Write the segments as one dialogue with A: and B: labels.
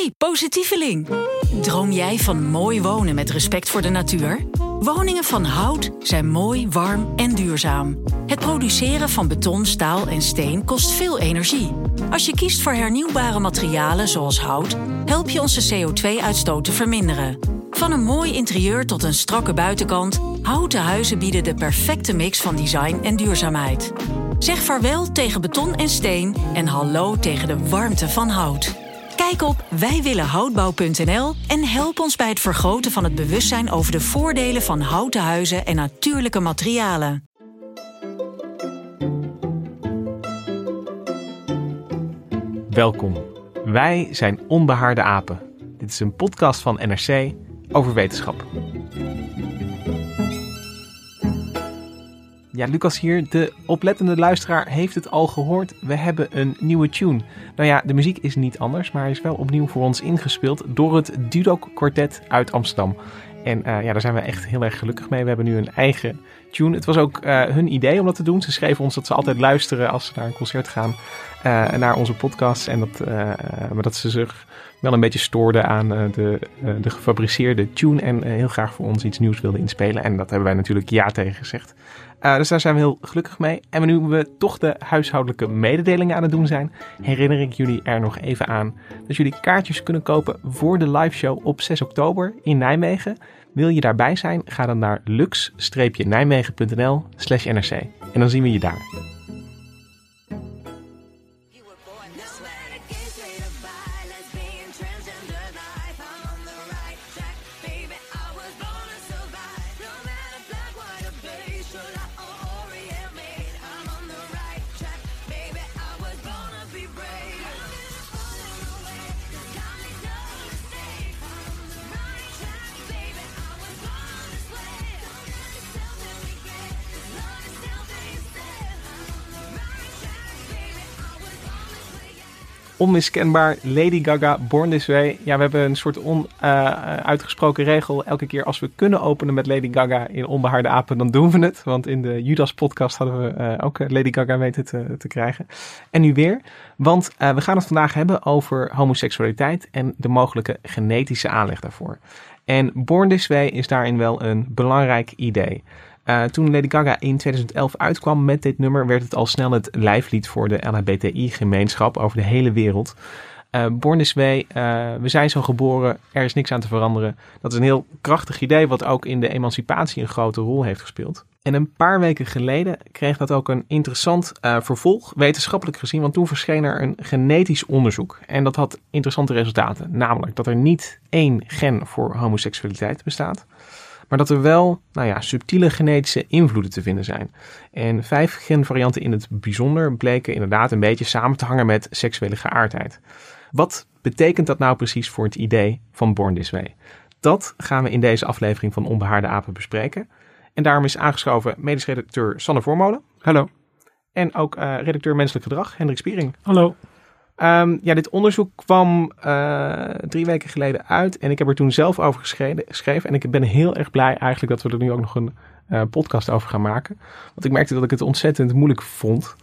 A: Hey, positieveling! Droom jij van mooi wonen met respect voor de natuur? Woningen van hout zijn mooi, warm en duurzaam. Het produceren van beton, staal en steen kost veel energie. Als je kiest voor hernieuwbare materialen zoals hout, help je onze CO2-uitstoot te verminderen. Van een mooi interieur tot een strakke buitenkant, houten huizen bieden de perfecte mix van design en duurzaamheid. Zeg vaarwel tegen beton en steen en hallo tegen de warmte van hout. Kijk op wijwillenhoutbouw.nl en help ons bij het vergroten van het bewustzijn over de voordelen van houten huizen en natuurlijke materialen.
B: Welkom. Wij zijn Onbehaarde Apen. Dit is een podcast van NRC over wetenschap. Ja, Lucas hier. De oplettende luisteraar heeft het al gehoord. We hebben een nieuwe tune. Nou ja, de muziek is niet anders, maar hij is wel opnieuw voor ons ingespeeld door het Dudok Quartet uit Amsterdam. En daar zijn we echt heel erg gelukkig mee. We hebben nu een eigen tune. Het was ook hun idee om dat te doen. Ze schreven ons dat ze altijd luisteren als ze naar een concert gaan, naar onze podcast. En maar dat ze zich wel een beetje stoorden aan de gefabriceerde tune en heel graag voor ons iets nieuws wilden inspelen. En dat hebben wij natuurlijk ja tegen gezegd. Dus daar zijn we heel gelukkig mee. En nu we toch de huishoudelijke mededelingen aan het doen zijn, herinner ik jullie er nog even aan dat jullie kaartjes kunnen kopen voor de liveshow op 6 oktober in Nijmegen. Wil je daarbij zijn? Ga dan naar lux-nijmegen.nl/NRC. En dan zien we je daar. Onmiskenbaar, Lady Gaga, Born This Way. Ja, we hebben een soort onuitgesproken regel. Elke keer als we kunnen openen met Lady Gaga in Onbehaarde Apen, dan doen we het. Want in de Judas-podcast hadden we ook Lady Gaga weten te krijgen. En nu weer, want we gaan het vandaag hebben over homoseksualiteit en de mogelijke genetische aanleg daarvoor. En Born This Way is daarin wel een belangrijk idee. Toen Lady Gaga in 2011 uitkwam met dit nummer, werd het al snel het lijflied voor de LHBTI-gemeenschap over de hele wereld. Born This Way, we zijn zo geboren, er is niks aan te veranderen. Dat is een heel krachtig idee wat ook in de emancipatie een grote rol heeft gespeeld. En een paar weken geleden kreeg dat ook een interessant vervolg, wetenschappelijk gezien, want toen verscheen er een genetisch onderzoek. En dat had interessante resultaten, namelijk dat er niet één gen voor homoseksualiteit bestaat, maar dat er wel subtiele genetische invloeden te vinden zijn. En 5 genvarianten in het bijzonder bleken inderdaad een beetje samen te hangen met seksuele geaardheid. Wat betekent dat nou precies voor het idee van Born This Way? Dat gaan we in deze aflevering van Onbehaarde Apen bespreken. En daarom is aangeschoven medisch redacteur Sander Voormolen.
C: Hallo.
B: En ook redacteur Menselijk Gedrag, Hendrik Spiering.
C: Hallo.
B: Dit onderzoek kwam 3 weken geleden uit en ik heb er toen zelf over geschreven. En ik ben heel erg blij eigenlijk dat we er nu ook nog een podcast over gaan maken. Want ik merkte dat ik het ontzettend moeilijk vond.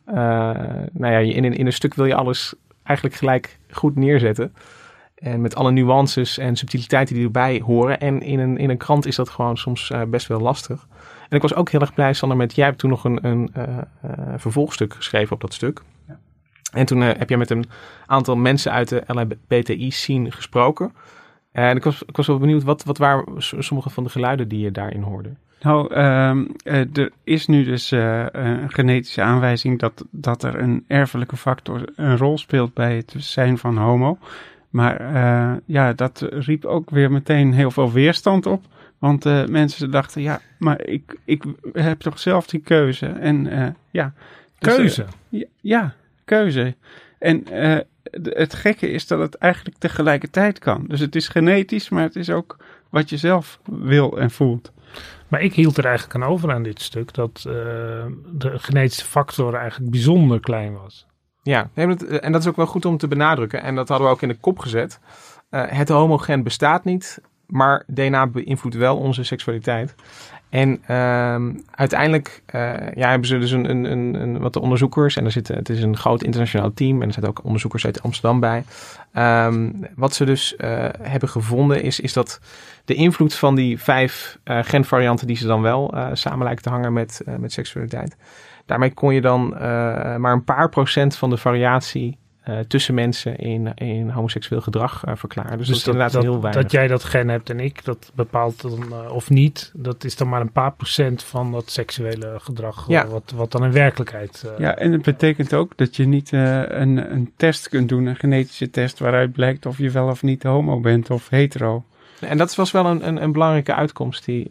B: In een stuk wil je alles eigenlijk gelijk goed neerzetten. En met alle nuances en subtiliteiten die erbij horen. En in een krant is dat gewoon soms best wel lastig. En ik was ook heel erg blij, Sander, jij hebt toen nog een vervolgstuk geschreven op dat stuk. Ja. En toen heb jij met een aantal mensen uit de LHBTI-scene gesproken. En ik was wel benieuwd, wat waren sommige van de geluiden die je daarin hoorde?
C: Nou, er is nu dus een genetische aanwijzing dat er een erfelijke factor een rol speelt bij het zijn van homo. Maar dat riep ook weer meteen heel veel weerstand op. Want mensen dachten, maar ik heb toch zelf die keuze. En
D: keuze?
C: Keuze. En het gekke is dat het eigenlijk tegelijkertijd kan. Dus het is genetisch, maar het is ook wat je zelf wil en voelt.
D: Maar ik hield er eigenlijk aan over aan dit stuk dat de genetische factor eigenlijk bijzonder klein was.
B: Ja, en dat is ook wel goed om te benadrukken. En dat hadden we ook in de kop gezet. Het homogen bestaat niet, maar DNA beïnvloedt wel onze seksualiteit. En uiteindelijk hebben ze dus een wat onderzoekers. En het is een groot internationaal team. En er zitten ook onderzoekers uit Amsterdam bij. Wat ze dus hebben gevonden is dat de invloed van die 5 genvarianten die ze dan wel samen lijken te hangen met seksualiteit. Daarmee kon je dan maar een paar procent van de variatie tussen mensen in homoseksueel gedrag verklaren. Dus dat is inderdaad heel weinig.
D: Dat jij dat gen hebt en ik, dat bepaalt dan of niet. Dat is dan maar een paar procent van dat seksuele gedrag. Ja. Wat dan in werkelijkheid...
C: Ja, en het betekent ook dat je niet een test kunt doen, een genetische test waaruit blijkt of je wel of niet homo bent of hetero.
B: En dat was wel een belangrijke uitkomst die,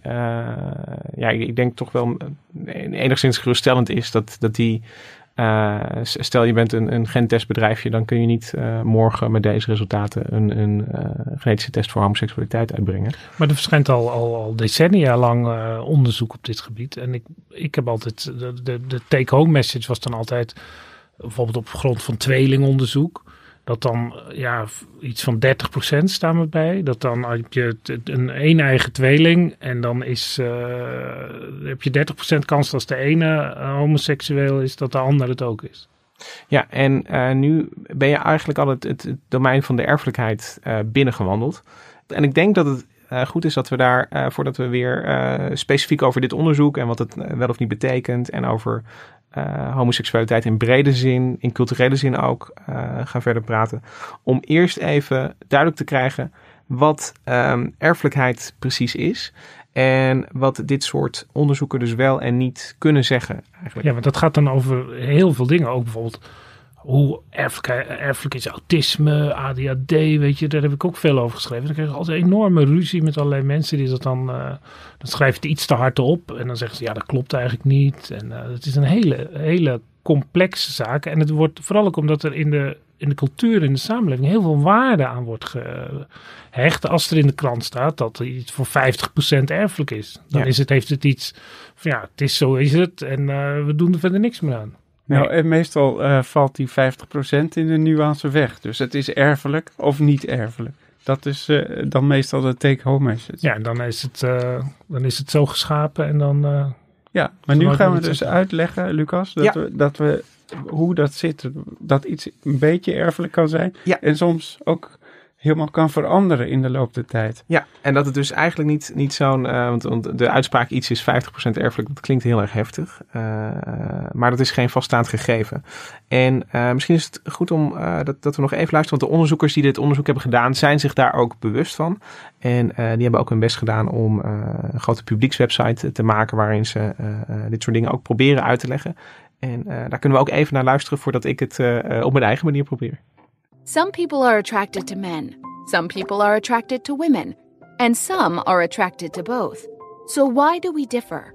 B: ik denk toch wel enigszins geruststellend is dat die... stel je bent een gentestbedrijfje, dan kun je niet morgen met deze resultaten een genetische test voor homoseksualiteit uitbrengen.
D: Maar er verschijnt al decennia lang onderzoek op dit gebied. En ik heb altijd, de take-home message was dan altijd, bijvoorbeeld op grond van tweelingonderzoek, dat dan iets van 30% staan we bij. Dat dan heb je een eigen tweeling en dan heb je 30% kans als de ene homoseksueel is, dat de ander het ook is.
B: Ja, en nu ben je eigenlijk al het domein van de erfelijkheid binnengewandeld. En ik denk dat het goed is dat we daar, voordat we weer specifiek over dit onderzoek en wat het wel of niet betekent en over homoseksualiteit in brede zin, in culturele zin ook, gaan verder praten. Om eerst even duidelijk te krijgen wat erfelijkheid precies is. En wat dit soort onderzoeken dus wel en niet kunnen zeggen eigenlijk.
D: Ja, want dat gaat dan over heel veel dingen. Ook bijvoorbeeld hoe erfelijk is autisme, ADHD, weet je. Daar heb ik ook veel over geschreven. Dan krijg je altijd enorme ruzie met allerlei mensen die dat dan schrijf je het iets te hard op. En dan zeggen ze, ja, dat klopt eigenlijk niet. En het is een hele complexe zaak. En het wordt vooral ook omdat er in de cultuur, in de samenleving, heel veel waarde aan wordt gehecht. Als er in de krant staat dat er iets voor 50% erfelijk is. Dan heeft het iets van, het is zo is het. En we doen er verder niks meer aan.
C: Nou, en meestal valt die 50% in de nuance weg. Dus het is erfelijk of niet erfelijk. Dat is dan meestal de take-home message.
D: Ja, en dan is het zo geschapen en dan...
C: maar nu gaan we dus uitleggen, Lucas, hoe dat zit. Dat iets een beetje erfelijk kan zijn. Ja. En soms ook helemaal kan veranderen in de loop der tijd.
B: Ja, en dat het dus eigenlijk niet zo'n... want de uitspraak iets is 50% erfelijk, dat klinkt heel erg heftig. Maar dat is geen vaststaand gegeven. En misschien is het goed om dat we nog even luisteren. Want de onderzoekers die dit onderzoek hebben gedaan, zijn zich daar ook bewust van. En die hebben ook hun best gedaan om een grote publiekswebsite te maken waarin ze dit soort dingen ook proberen uit te leggen. En daar kunnen we ook even naar luisteren voordat ik het op mijn eigen manier probeer.
E: Some people are attracted to men, some people are attracted to women, and some are attracted to both. So why do we differ?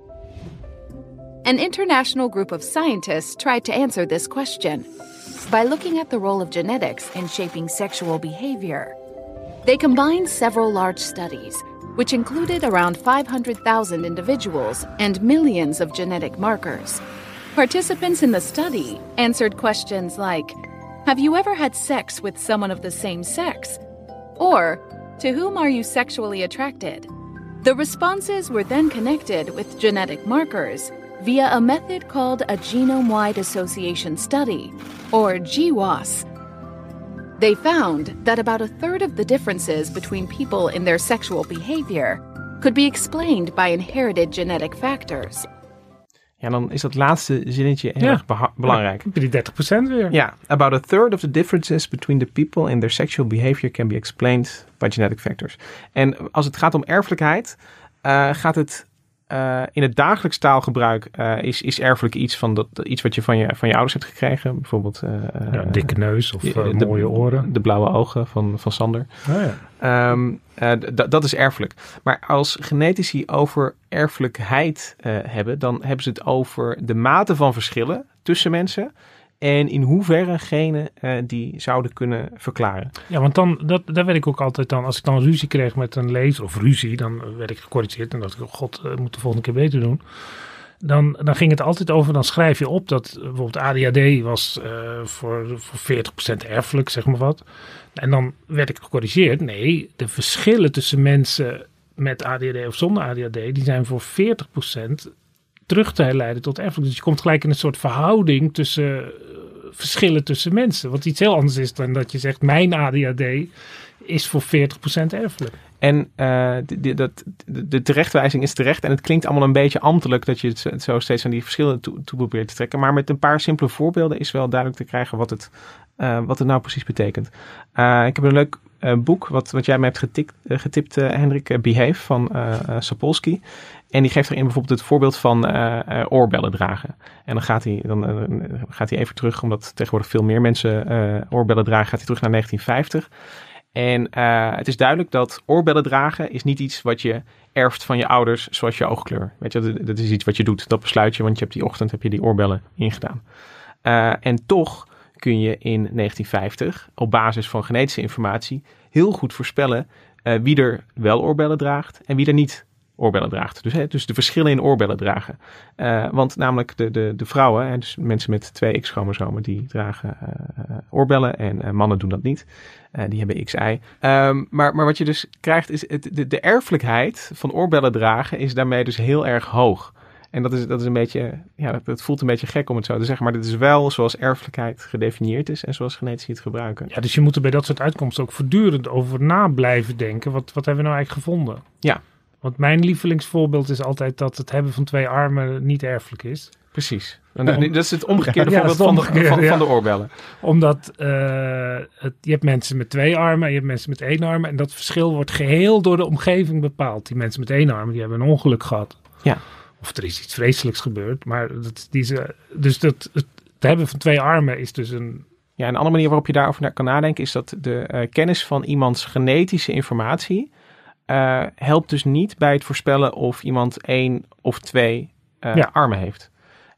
E: An international group of scientists tried to answer this question by looking at the role of genetics in shaping sexual behavior. They combined several large studies, which included around 500,000 individuals and millions of genetic markers. Participants in the study answered questions like, have you ever had sex with someone of the same sex? Or, to whom are you sexually attracted? The responses were then connected with genetic markers via a method called a genome-wide association study, or GWAS. They found that about a third of the differences between people in their sexual behavior could be explained by inherited genetic factors.
B: Ja, dan is dat laatste zinnetje heel erg belangrijk.
D: Die 30% weer.
B: Ja, about a third of the differences between the people in their sexual behavior can be explained by genetic factors. En als het gaat om erfelijkheid, gaat het in het dagelijks taalgebruik is erfelijk iets iets wat je van je ouders hebt gekregen. Bijvoorbeeld
D: dikke neus of mooie oren.
B: De blauwe ogen van Sander.
D: Oh ja.
B: Dat is erfelijk. Maar als genetici over erfelijkheid hebben, dan hebben ze het over de mate van verschillen tussen mensen en in hoeverre genen die zouden kunnen verklaren.
D: Ja, want daar werd ik ook altijd dan, als ik dan ruzie kreeg met een lezer, of ruzie, dan werd ik gecorrigeerd en dacht ik, god, moet de volgende keer beter doen. Dan ging het altijd over, dan schrijf je op dat bijvoorbeeld ADHD was voor 40% erfelijk, zeg maar wat. En dan werd ik gecorrigeerd. Nee, de verschillen tussen mensen met ADHD of zonder ADHD, die zijn voor 40% terug te herleiden tot erfelijk. Dus je komt gelijk in een soort verhouding tussen verschillen tussen mensen. Wat iets heel anders is dan dat je zegt, mijn ADHD is voor 40% erfelijk.
B: En de terechtwijzing is terecht. En het klinkt allemaal een beetje ambtelijk dat je het zo steeds aan die verschillen toe probeert te trekken. Maar met een paar simpele voorbeelden is wel duidelijk te krijgen wat het nou precies betekent. Ik heb een leuk boek wat jij mij hebt getipt, Hendrik, Behave van Sapolsky. En die geeft erin bijvoorbeeld het voorbeeld van oorbellen dragen. En dan gaat hij even terug, omdat tegenwoordig veel meer mensen oorbellen dragen, gaat hij terug naar 1950. En het is duidelijk dat oorbellen dragen is niet iets wat je erft van je ouders zoals je oogkleur. Weet je, dat is iets wat je doet. Dat besluit je, want je hebt die ochtend die oorbellen ingedaan. En toch kun je in 1950 op basis van genetische informatie heel goed voorspellen wie er wel oorbellen draagt en wie er niet oorbellen draagt. Dus de verschillen in oorbellen dragen. Want namelijk de vrouwen, dus mensen met 2 X-chromosomen, die dragen oorbellen en mannen doen dat niet. Die hebben XY. Maar wat je dus krijgt is de erfelijkheid van oorbellen dragen is daarmee dus heel erg hoog. En dat is een beetje, dat voelt een beetje gek om het zo te zeggen. Maar dit is wel zoals erfelijkheid gedefinieerd is en zoals genetici het gebruiken.
D: Ja, dus je moet er bij dat soort uitkomsten ook voortdurend over na blijven denken. Wat hebben we nou eigenlijk gevonden?
B: Ja.
D: Want mijn lievelingsvoorbeeld is altijd dat het hebben van 2 armen niet erfelijk is.
B: Precies. Dat is het omgekeerde voorbeeld van de oorbellen.
D: Omdat je hebt mensen met 2 armen en je hebt mensen met 1 arm. En dat verschil wordt geheel door de omgeving bepaald. Die mensen met 1 arm, die hebben een ongeluk gehad.
B: Ja.
D: Of er is iets vreselijks gebeurd. Maar het hebben van 2 armen is dus een...
B: Ja, een andere manier waarop je daarover kan nadenken is dat de kennis van iemands genetische informatie helpt dus niet bij het voorspellen of iemand 1 of 2 armen heeft.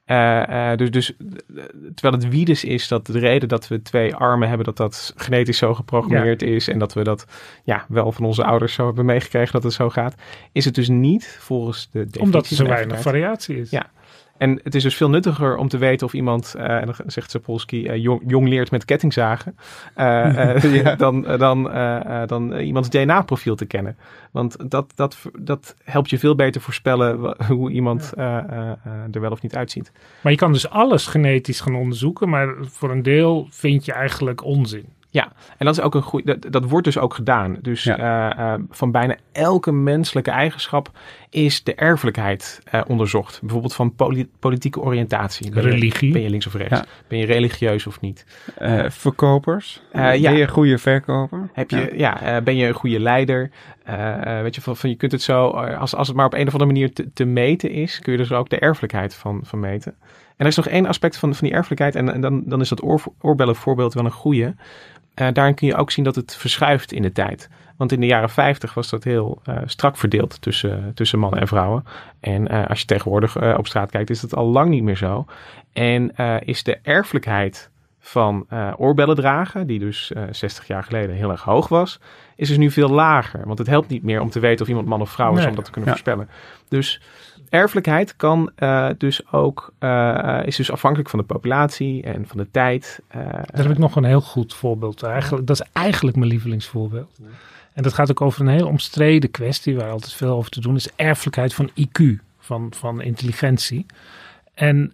B: Dus terwijl het wiedes is dat de reden dat we 2 armen hebben, dat genetisch zo geprogrammeerd is en dat we dat wel van onze ouders zo hebben meegekregen dat het zo gaat, is het dus niet volgens de definitie.
D: Omdat er zo weinig variatie is.
B: Ja. En het is dus veel nuttiger om te weten of iemand, en dan zegt Sapolsky, jong leert met kettingzagen, dan iemands DNA-profiel te kennen. Want dat helpt je veel beter voorspellen hoe iemand er wel of niet uitziet.
D: Maar je kan dus alles genetisch gaan onderzoeken, maar voor een deel vind je eigenlijk onzin.
B: Ja, en dat is ook een goede. Dat wordt dus ook gedaan. Dus van bijna elke menselijke eigenschap is de erfelijkheid onderzocht. Bijvoorbeeld van politieke oriëntatie.
D: Religie.
B: Ben je links of rechts? Ja. Ben je religieus of niet?
C: Verkopers. Ben je een goede verkoper?
B: Ben je een goede leider? Weet je, je kunt het zo, als het maar op een of andere manier te meten is, kun je dus ook de erfelijkheid van meten. En er is nog één aspect van die erfelijkheid en dan is dat oorbellenvoorbeeld wel een goede. Daarin kun je ook zien dat het verschuift in de tijd. Want in de jaren 50 was dat heel strak verdeeld tussen mannen en vrouwen. En als je tegenwoordig op straat kijkt, is dat al lang niet meer zo. En is de erfelijkheid van oorbellen dragen, die dus 60 jaar geleden heel erg hoog was, is dus nu veel lager. Want het helpt niet meer om te weten of iemand man of vrouw is om dat te kunnen voorspellen. Dus erfelijkheid kan dus ook is dus afhankelijk van de populatie en van de tijd.
D: Daar heb ik nog een heel goed voorbeeld. Dat is eigenlijk mijn lievelingsvoorbeeld. Ja. En dat gaat ook over een heel omstreden kwestie waar altijd veel over te doen is. Erfelijkheid van IQ, van intelligentie. En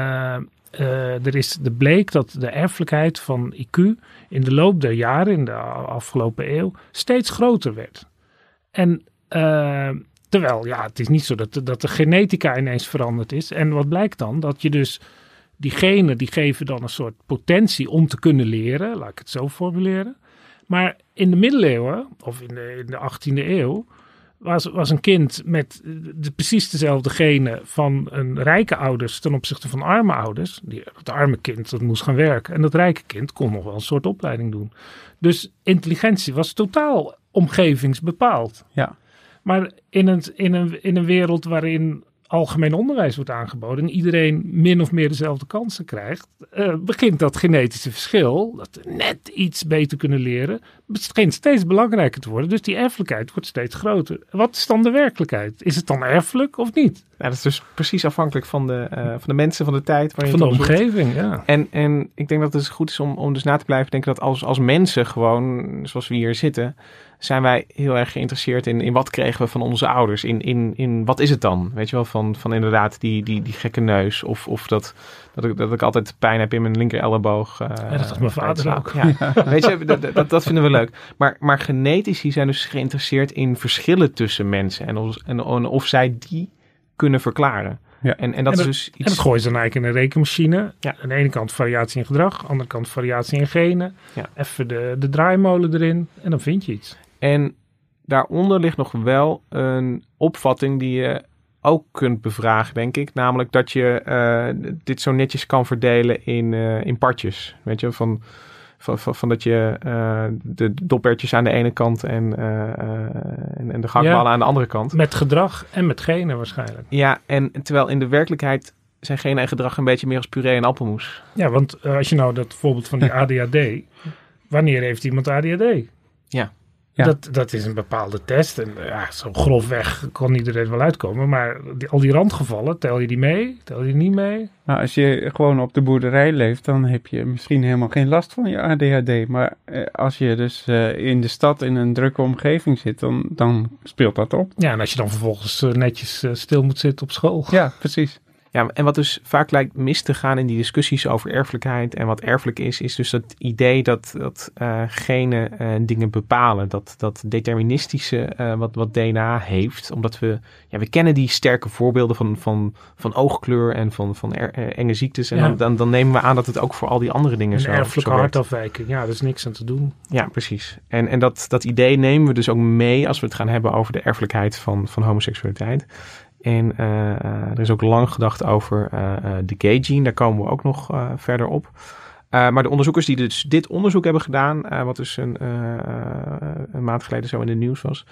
D: er bleek dat de erfelijkheid van IQ in de loop der jaren, in de afgelopen eeuw, steeds groter werd. En terwijl, het is niet zo dat de genetica ineens veranderd is. En wat blijkt dan? Dat je dus die genen, die geven dan een soort potentie om te kunnen leren. Laat ik het zo formuleren. Maar in de middeleeuwen, of in de 18e eeuw, was een kind met precies dezelfde genen van een rijke ouders ten opzichte van arme ouders. Het arme kind dat moest gaan werken. En dat rijke kind kon nog wel een soort opleiding doen. Dus intelligentie was totaal omgevingsbepaald.
C: Ja.
D: Maar in een wereld waarin algemeen onderwijs wordt aangeboden en iedereen min of meer dezelfde kansen krijgt, begint dat genetische verschil, dat we net iets beter kunnen leren, schijnt steeds belangrijker te worden. Dus die erfelijkheid wordt steeds groter. Wat is dan de werkelijkheid? Is het dan erfelijk of niet?
B: Ja, dat is dus precies afhankelijk van de mensen, van de tijd. Waar je
D: Van de
B: het op zoekt.
D: omgeving, ja.
B: En ik denk dat het goed is om dus na te blijven denken dat als mensen gewoon, zoals we hier zitten, zijn wij heel erg geïnteresseerd in wat kregen we van onze ouders. In wat is het dan? Weet je wel, van inderdaad die gekke neus. Of dat ik altijd pijn heb in mijn linker elleboog.
D: Dat had mijn vader ook.
B: Ja. Weet je, dat vinden we leuk. Maar genetici zijn dus geïnteresseerd in verschillen tussen mensen. En of zij die kunnen verklaren.
C: Ja.
B: En dat is dus iets...
D: En dat gooien ze dan eigenlijk in een rekenmachine.
B: Ja.
D: Aan de ene kant variatie in gedrag, aan de andere kant variatie in genen.
B: Ja.
D: Even de draaimolen erin en dan vind je iets.
B: En daaronder ligt nog wel een opvatting die je ook kunt bevragen, denk ik. Namelijk dat je dit zo netjes kan verdelen in partjes. Weet je, van dat je de dopertjes aan de ene kant en de gehaktballen aan de andere kant.
D: Met gedrag en met genen waarschijnlijk.
B: Ja, en terwijl in de werkelijkheid zijn genen en gedrag een beetje meer als puree en appelmoes.
D: Ja, want als je nou dat voorbeeld van die ADHD... Wanneer heeft iemand ADHD?
B: Ja.
C: Ja.
D: Dat is een bepaalde test. En zo grofweg kan iedereen wel uitkomen. Maar al die randgevallen, tel je die mee? Tel je die niet mee?
C: Nou, als je gewoon op de boerderij leeft, dan heb je misschien helemaal geen last van je ADHD. Maar als je dus in de stad in een drukke omgeving zit, dan speelt dat op.
D: Ja, en als je dan vervolgens netjes stil moet zitten op school.
C: Ja, precies.
B: Ja, en wat dus vaak lijkt mis te gaan in die discussies over erfelijkheid en wat erfelijk is dus dat idee dat genen dingen bepalen. Dat deterministische wat DNA heeft. Omdat we kennen die sterke voorbeelden van oogkleur en van enge ziektes. En dan nemen we aan dat het ook voor al die andere dingen
D: een
B: zo
D: erfelijke
B: werkt.
D: hartafwijking. Ja, er is niks aan te doen.
B: Ja, precies. En dat idee nemen we dus ook mee als we het gaan hebben over de erfelijkheid van homoseksualiteit. En er is ook lang gedacht over de gay gene. Daar komen we ook nog verder op. Maar de onderzoekers die dus dit onderzoek hebben gedaan, wat dus een maand geleden zo in de nieuws was,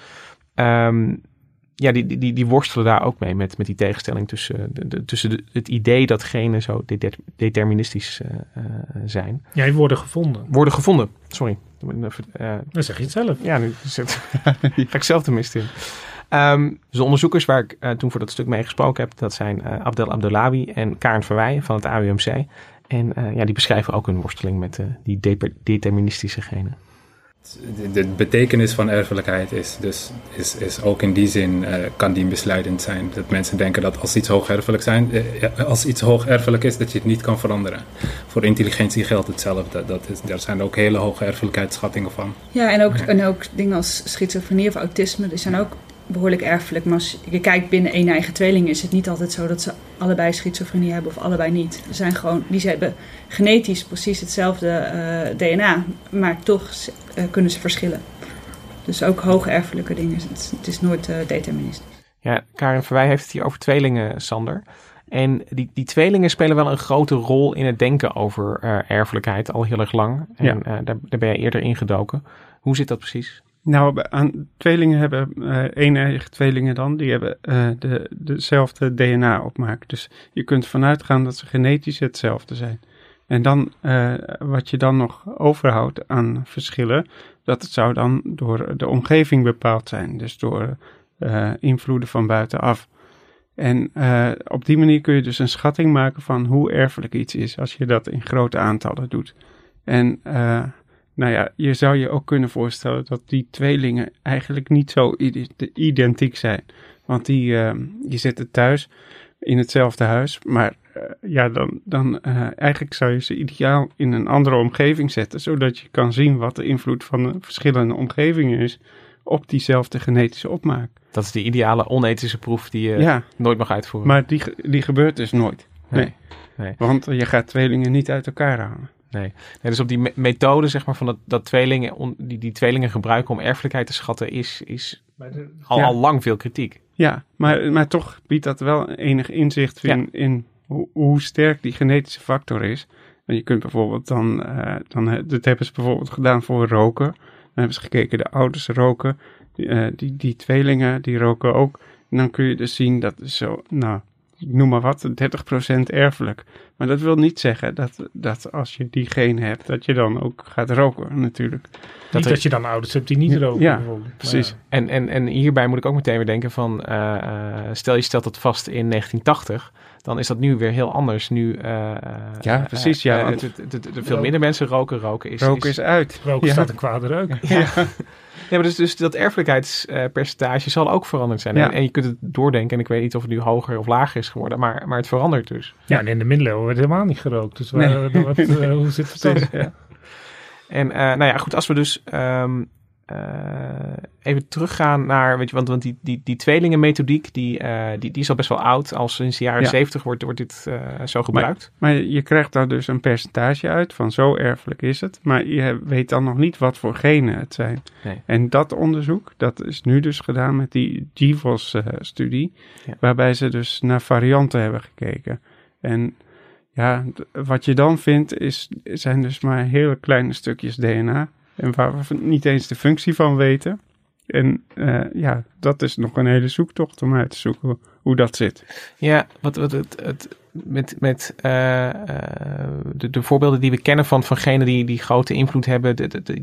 B: die worstelen daar ook mee met die tegenstelling tussen het idee dat genen zo deterministisch zijn.
D: Ja, die worden gevonden.
B: Worden gevonden, sorry.
D: Dan zeg je het zelf.
B: Ja, nu ga ik zelf de mist in. Dus de onderzoekers waar ik toen voor dat stuk mee gesproken heb, dat zijn Abdel Abdellawi en Karen Verwij van het AUMC. En die beschrijven ook hun worsteling met die deterministische genen.
F: De betekenis van erfelijkheid is ook in die zin kan die besluitend zijn. Dat mensen denken dat als iets hoogerfelijk is, dat je het niet kan veranderen. Voor intelligentie geldt hetzelfde. Daar zijn ook hele hoge erfelijkheidsschattingen van.
G: Ja, en ook dingen als schizofrenie of autisme, die zijn ook behoorlijk erfelijk. Maar als je kijkt binnen één eigen tweeling, is het niet altijd zo dat ze allebei schizofrenie hebben of allebei niet. Die hebben genetisch precies hetzelfde DNA, maar toch kunnen ze verschillen. Dus ook hoge erfelijke dingen. Het is nooit deterministisch.
B: Ja, Karen Verwij heeft het hier over tweelingen, Sander. En die tweelingen spelen wel een grote rol in het denken over erfelijkheid al heel erg lang. En daar ben je eerder ingedoken. Hoe zit dat precies?
C: Nou, tweelingen hebben eeneigen tweelingen dan. Die hebben dezelfde DNA-opmaak. Dus je kunt vanuit gaan dat ze genetisch hetzelfde zijn. En dan, wat je dan nog overhoudt aan verschillen, dat het zou dan door de omgeving bepaald zijn. Dus door invloeden van buitenaf. En op die manier kun je dus een schatting maken van hoe erfelijk iets is als je dat in grote aantallen doet. En je zou je ook kunnen voorstellen dat die tweelingen eigenlijk niet zo identiek zijn. Want die zitten thuis in hetzelfde huis, maar dan eigenlijk zou je ze ideaal in een andere omgeving zetten, zodat je kan zien wat de invloed van de verschillende omgevingen is op diezelfde genetische opmaak.
B: Dat is de ideale onethische proef die je nooit mag uitvoeren.
C: Maar die gebeurt dus nooit. Nee. Want je gaat tweelingen niet uit elkaar halen.
B: Nee, dus op die methode zeg maar van dat tweelingen die tweelingen gebruiken om erfelijkheid te schatten is al lang veel kritiek. Ja,
C: maar toch biedt dat wel enig inzicht in hoe sterk die genetische factor is. En je kunt bijvoorbeeld dat hebben ze bijvoorbeeld gedaan voor roken. Dan hebben ze gekeken, de ouders roken, die tweelingen die roken ook. En dan kun je dus zien dat zo, ik noem maar wat, 30% erfelijk. Maar dat wil niet zeggen dat als je die gene hebt, dat je dan ook gaat roken natuurlijk.
D: Dat je dan ouders hebt die niet roken.
C: Ja,
D: bijvoorbeeld.
C: precies.
B: Ja. En hierbij moet ik ook meteen weer denken van, stel je stelt dat vast in 1980, dan is dat nu weer heel anders. Nu,
C: precies.
B: Veel minder mensen roken. Roken
C: is uit.
D: Roken staat een kwade reuk.
B: Ja. Ja, maar dus dat erfelijkheidspercentage zal ook veranderd zijn.
C: Ja.
B: En je kunt het doordenken. En ik weet niet of het nu hoger of lager is geworden. Maar het verandert dus.
D: Ja, en in de middeleeuwen werd helemaal niet gerookt. Dus hoe zit het dan?
C: Ja.
B: En goed, als we dus even teruggaan naar, weet je, want die tweelingenmethodiek, die is al best wel oud. Al sinds de jaren 70 wordt dit zo gebruikt.
C: Maar je krijgt daar dus een percentage uit van zo erfelijk is het. Maar je weet dan nog niet wat voor genen het zijn.
B: Nee.
C: En dat onderzoek, dat is nu dus gedaan met die GWAS-studie.
B: Ja.
C: Waarbij ze dus naar varianten hebben gekeken. En ja, wat je dan vindt zijn dus maar hele kleine stukjes DNA. En waar we niet eens de functie van weten. En dat is nog een hele zoektocht om uit te zoeken hoe dat zit.
B: Ja, met de voorbeelden die we kennen van genen die grote invloed hebben,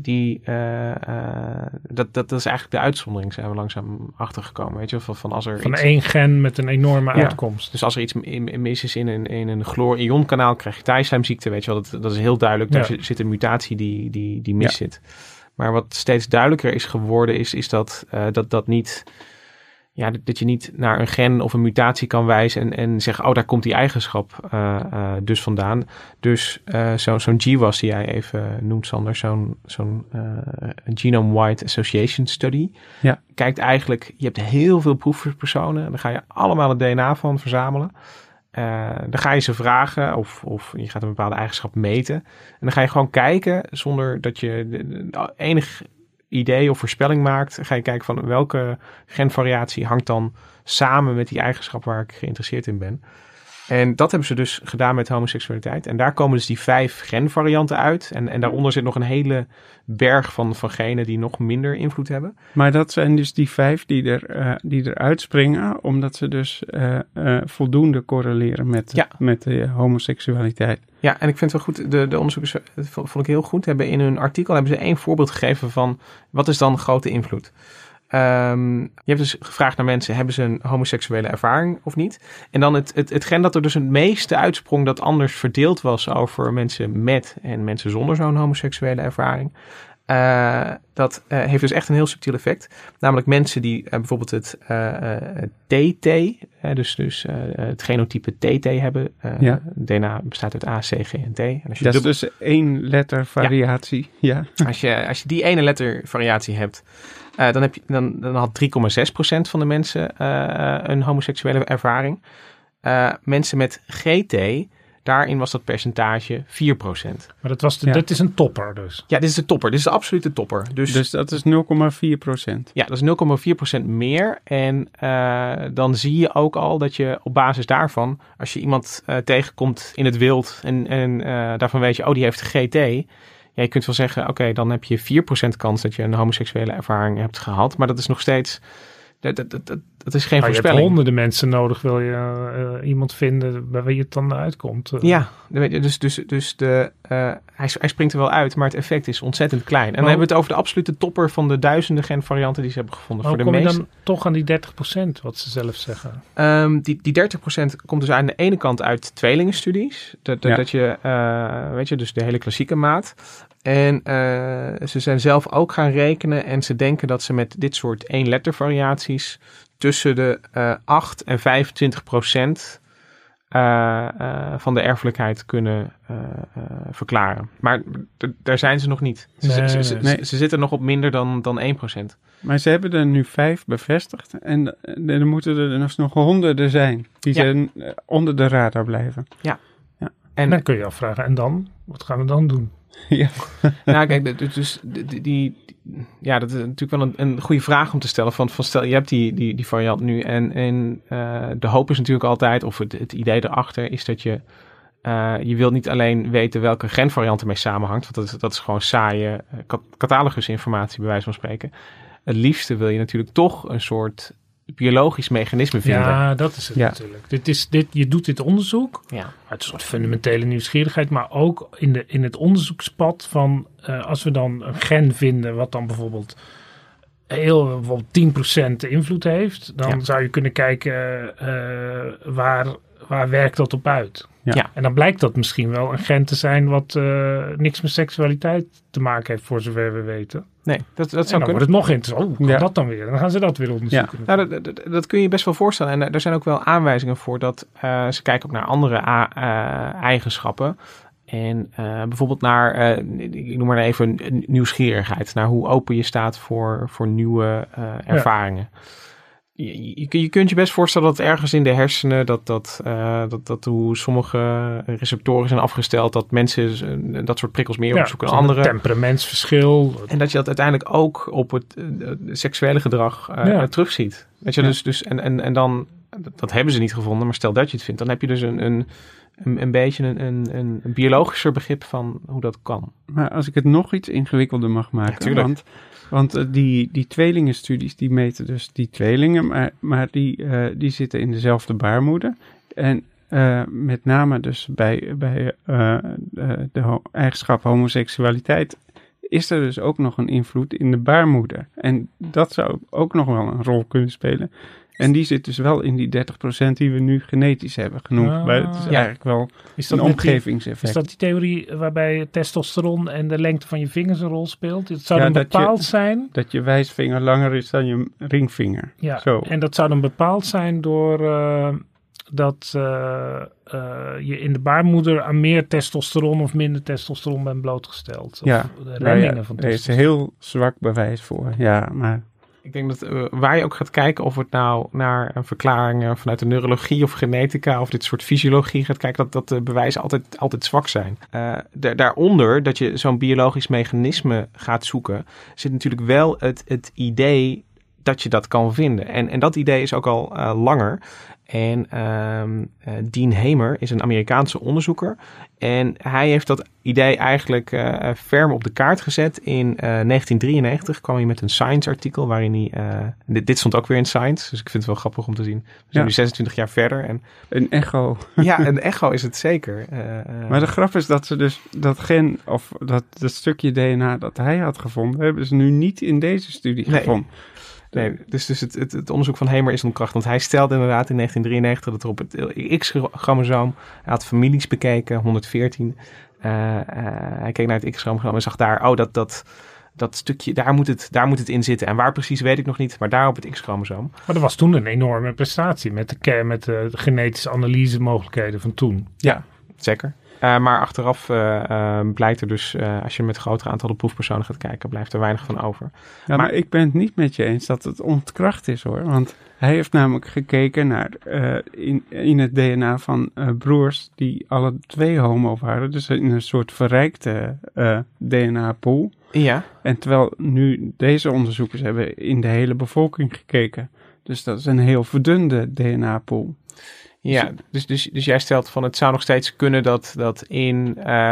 B: dat is eigenlijk de uitzondering, zijn we langzaam achtergekomen. Weet je, van als er
D: van één gen met een enorme uitkomst.
B: Dus als er iets mis is in een chloor-ionkanaal, krijg je Thaisheim-ziekte, weet je wel, dat is heel duidelijk. Daar zit een mutatie die mis zit. Maar wat steeds duidelijker is geworden, is dat niet. Ja, dat je niet naar een gen of een mutatie kan wijzen en zeggen, daar komt die eigenschap dus vandaan. Dus zo'n GWAS die jij even noemt, Sander, zo'n Genome-Wide Association Study, kijkt eigenlijk, je hebt heel veel proefpersonen, daar ga je allemaal het DNA van verzamelen. Dan ga je ze vragen of je gaat een bepaalde eigenschap meten. En dan ga je gewoon kijken, zonder dat je enig idee of voorspelling maakt, ga je kijken van welke genvariatie hangt dan samen met die eigenschap waar ik geïnteresseerd in ben. En dat hebben ze dus gedaan met homoseksualiteit. En daar komen dus die 5 genvarianten uit. En daaronder zit nog een hele berg van genen die nog minder invloed hebben.
C: Maar dat zijn dus die 5 die er uitspringen, omdat ze dus voldoende correleren met de homoseksualiteit.
B: Ja, en ik vind het wel goed, de onderzoekers, dat vond ik heel goed, hebben in hun artikel hebben ze 1 voorbeeld gegeven van wat is dan grote invloed. Je hebt dus gevraagd naar mensen, hebben ze een homoseksuele ervaring of niet? En dan het gen dat er dus het meeste uitsprong dat anders verdeeld was over mensen met en mensen zonder zo'n homoseksuele ervaring. Dat heeft dus echt een heel subtiel effect. Namelijk mensen die bijvoorbeeld het TT, dus het genotype TT hebben. DNA bestaat uit A, C, G en T. En als je
C: dat is dus 1 letter variatie. Ja.
B: Als je die ene letter variatie hebt, dan had 3,6% van de mensen een homoseksuele ervaring. Mensen met GT, daarin was dat percentage 4%.
D: Maar dat is een topper dus?
B: Ja, dit is de topper. Dit is de absolute topper. Dus
C: dat is 0,4%?
B: Ja, dat is 0,4% meer. En dan zie je ook al dat je op basis daarvan, als je iemand tegenkomt in het wild en daarvan weet je, die heeft GT. Ja, je kunt wel zeggen, oké, dan heb je 4% kans dat je een homoseksuele ervaring hebt gehad. Maar dat is nog steeds, dat is geen voorspelling.
D: Je hebt honderden mensen nodig, wil je iemand vinden bij wie het dan uitkomt.
B: Ja, dus hij springt er wel uit, maar het effect is ontzettend klein. En dan hebben we het over de absolute topper van de duizenden genvarianten die ze hebben gevonden.
D: Hoe kom je dan toch aan die 30%, wat ze zelf zeggen?
B: Die 30% komt dus aan de ene kant uit tweelingenstudies. Dat je, weet je, dus de hele klassieke maat. En ze zijn zelf ook gaan rekenen en ze denken dat ze met dit soort 1-letter variaties tussen de 8 en 25% van de erfelijkheid kunnen verklaren. Maar daar zijn ze nog niet. Ze zitten nog op minder dan 1%.
C: Maar ze hebben er nu 5 bevestigd en er moeten er dus nog honderden zijn die zijn onder de radar blijven.
B: Ja.
D: En dan kun je afvragen, en dan? Wat gaan we dan doen?
C: Ja.
B: Nou, kijk, dus dat is natuurlijk wel een goede vraag om te stellen. Van stel, je hebt die variant nu en de hoop is natuurlijk altijd, of het idee erachter is dat je wilt niet alleen weten welke genvariant ermee samenhangt, want dat is gewoon saaie catalogusinformatie bij wijze van spreken. Het liefste wil je natuurlijk toch een soort biologisch mechanisme vinden.
D: Ja, dat is het natuurlijk. Je doet dit onderzoek uit een soort fundamentele nieuwsgierigheid, maar ook in het onderzoekspad van als we dan een gen vinden wat dan bijvoorbeeld 10% invloed heeft, dan zou je kunnen kijken waar werkt dat op uit.
B: Ja.
D: En dan blijkt dat misschien wel een gen te zijn wat niks met seksualiteit te maken heeft, voor zover we weten.
B: Nee, dat zou
D: dan
B: kunnen.
D: wordt het nog interessant. Hoe kan dat dan weer? Dan gaan ze dat weer onderzoeken.
B: Ja. Nou, dat kun je je best wel voorstellen. En er zijn ook wel aanwijzingen voor dat ze kijken ook naar andere eigenschappen. En bijvoorbeeld naar, ik noem maar even nieuwsgierigheid. Naar hoe open je staat voor nieuwe ervaringen. Je kunt je best voorstellen dat ergens in de hersenen, dat hoe sommige receptoren zijn afgesteld, dat mensen dat soort prikkels meer opzoeken dan anderen.
D: Temperamentsverschil.
B: En dat je dat uiteindelijk ook op het seksuele gedrag terugziet. Weet je, dus en dan, dat hebben ze niet gevonden, maar stel dat je het vindt, dan heb je dus een beetje een biologischer begrip van hoe dat kan.
C: Maar als ik het nog iets ingewikkelder mag maken, want die tweelingenstudies die meten dus die tweelingen, maar die zitten in dezelfde baarmoeder. En met name dus bij de eigenschap homoseksualiteit is er dus ook nog een invloed in de baarmoeder. En dat zou ook nog wel een rol kunnen spelen. En die zit dus wel in die 30% die we nu genetisch hebben genoemd. Maar het is eigenlijk wel een omgevingseffect.
D: Is dat die theorie waarbij testosteron en de lengte van je vingers een rol speelt? Het zou dan bepaald zijn...
C: Dat je wijsvinger langer is dan je ringvinger.
D: Ja,
C: zo.
D: En dat zou dan bepaald zijn door dat je in de baarmoeder aan meer testosteron of minder testosteron bent blootgesteld. Of de remmingen van testosteron.
C: Er is een heel zwak bewijs voor. Ja, maar...
B: Ik denk dat waar je ook gaat kijken, of het nou naar een verklaring vanuit de neurologie of genetica of dit soort fysiologie gaat kijken, dat de bewijzen altijd zwak zijn. Daaronder, dat je zo'n biologisch mechanisme gaat zoeken, zit natuurlijk wel het idee dat je dat kan vinden. En dat idee is ook al langer. En Dean Hamer is een Amerikaanse onderzoeker. En hij heeft dat idee eigenlijk ferm op de kaart gezet. In 1993 kwam hij met een Science-artikel waarin hij... dit stond ook weer in Science, dus ik vind het wel grappig om te zien. We zijn nu 26 jaar verder. En,
C: een echo.
B: Ja, een echo is het zeker.
C: Maar de grap is dat ze dus dat gen, of dat stukje DNA dat hij had gevonden, hebben ze nu niet in deze studie gevonden.
B: Nee, dus het onderzoek van Hamer is onkracht. Want hij stelde inderdaad in 1993 dat er op het X-chromosoom... Hij had families bekeken, 114. Hij keek naar het X-chromosoom en zag daar... dat stukje, daar moet het in zitten. En waar precies weet ik nog niet, maar daar op het X-chromosoom.
D: Maar dat was toen een enorme prestatie met de genetische analyse mogelijkheden van toen.
B: Ja, zeker. Maar achteraf blijkt er dus, als je met grotere aantallen proefpersonen gaat kijken, blijft er weinig van over.
C: Ja, maar ik ben het niet met je eens dat het ontkracht is, hoor. Want hij heeft namelijk gekeken naar in het DNA van broers die alle twee homo waren. Dus in een soort verrijkte DNA-pool.
B: Ja. En
C: terwijl nu deze onderzoekers hebben in de hele bevolking gekeken. Dus dat is een heel verdunde DNA-pool.
B: Ja, dus jij stelt van het zou nog steeds kunnen dat in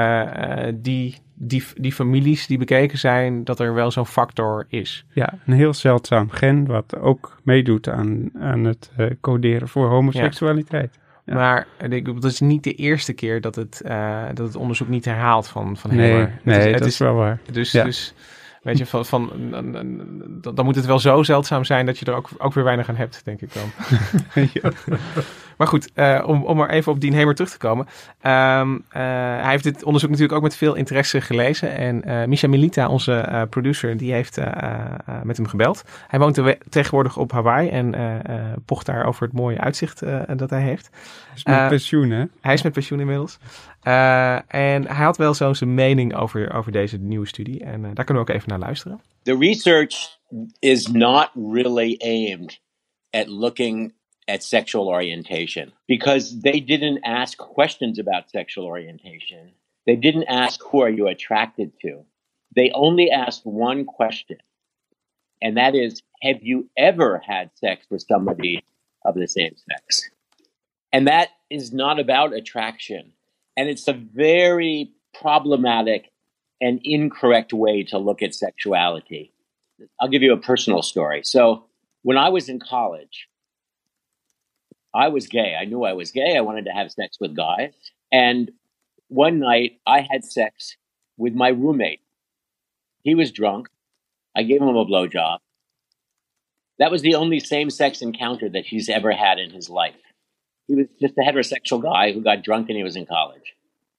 B: die families die bekeken zijn, dat er wel zo'n factor is.
C: Ja, een heel zeldzaam gen wat ook meedoet aan het coderen voor homoseksualiteit.
B: Ja. Maar dat is niet de eerste keer dat het onderzoek niet herhaalt van
C: Nee, dat is wel waar.
B: Dus weet je, dan moet het wel zo zeldzaam zijn dat je er ook weer weinig aan hebt, denk ik dan. Ja. Maar goed, om maar even op Dean Hamer terug te komen. Hij heeft dit onderzoek natuurlijk ook met veel interesse gelezen. En Misha Milita, onze producer, die heeft met hem gebeld. Hij woont tegenwoordig op Hawaii en pocht daar over het mooie uitzicht dat hij heeft.
C: Hij is met pensioen, hè?
B: Hij is met pensioen inmiddels. En hij had wel zo zijn mening over deze nieuwe studie. En daar kunnen we ook even naar luisteren.
H: The research is not really aimed at looking at sexual orientation because they didn't ask questions about sexual orientation. They didn't ask who are you attracted to. They only asked one question. And that is, have you ever had sex with somebody of the same sex? And that is not about attraction. And it's a very problematic and incorrect way to look at sexuality. I'll give you a personal story. So when I was in college, I was gay. I knew I was gay. I wanted to have sex with guys. And one night I had sex with my roommate. He was drunk. I gave him a blowjob. That was the only same-sex encounter that he's ever had in his life. He was just a heterosexual guy who got drunk and he was in college.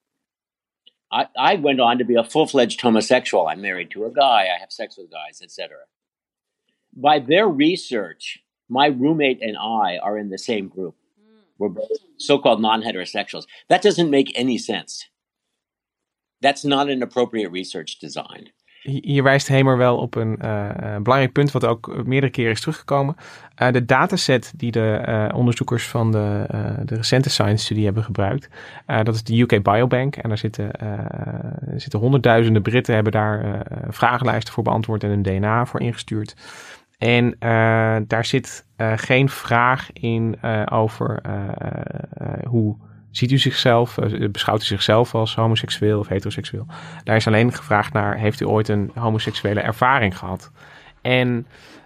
H: I went on to be a full-fledged homosexual. I'm married to a guy. I have sex with guys, etc. By their research, my roommate and I are in the same group. We're both so-called non-heterosexuals. That doesn't make any sense. That's not an appropriate research design.
B: Hier wijst Hamer wel op een belangrijk punt wat ook meerdere keren is teruggekomen. De dataset die de onderzoekers van de recente Science-studie hebben gebruikt, dat is de UK Biobank. En daar zitten honderdduizenden Britten hebben daar vragenlijsten voor beantwoord en hun DNA voor ingestuurd. En daar zit geen vraag in over hoe ziet u zichzelf, beschouwt u zichzelf als homoseksueel of heteroseksueel. Daar is alleen gevraagd naar, heeft u ooit een homoseksuele ervaring gehad? En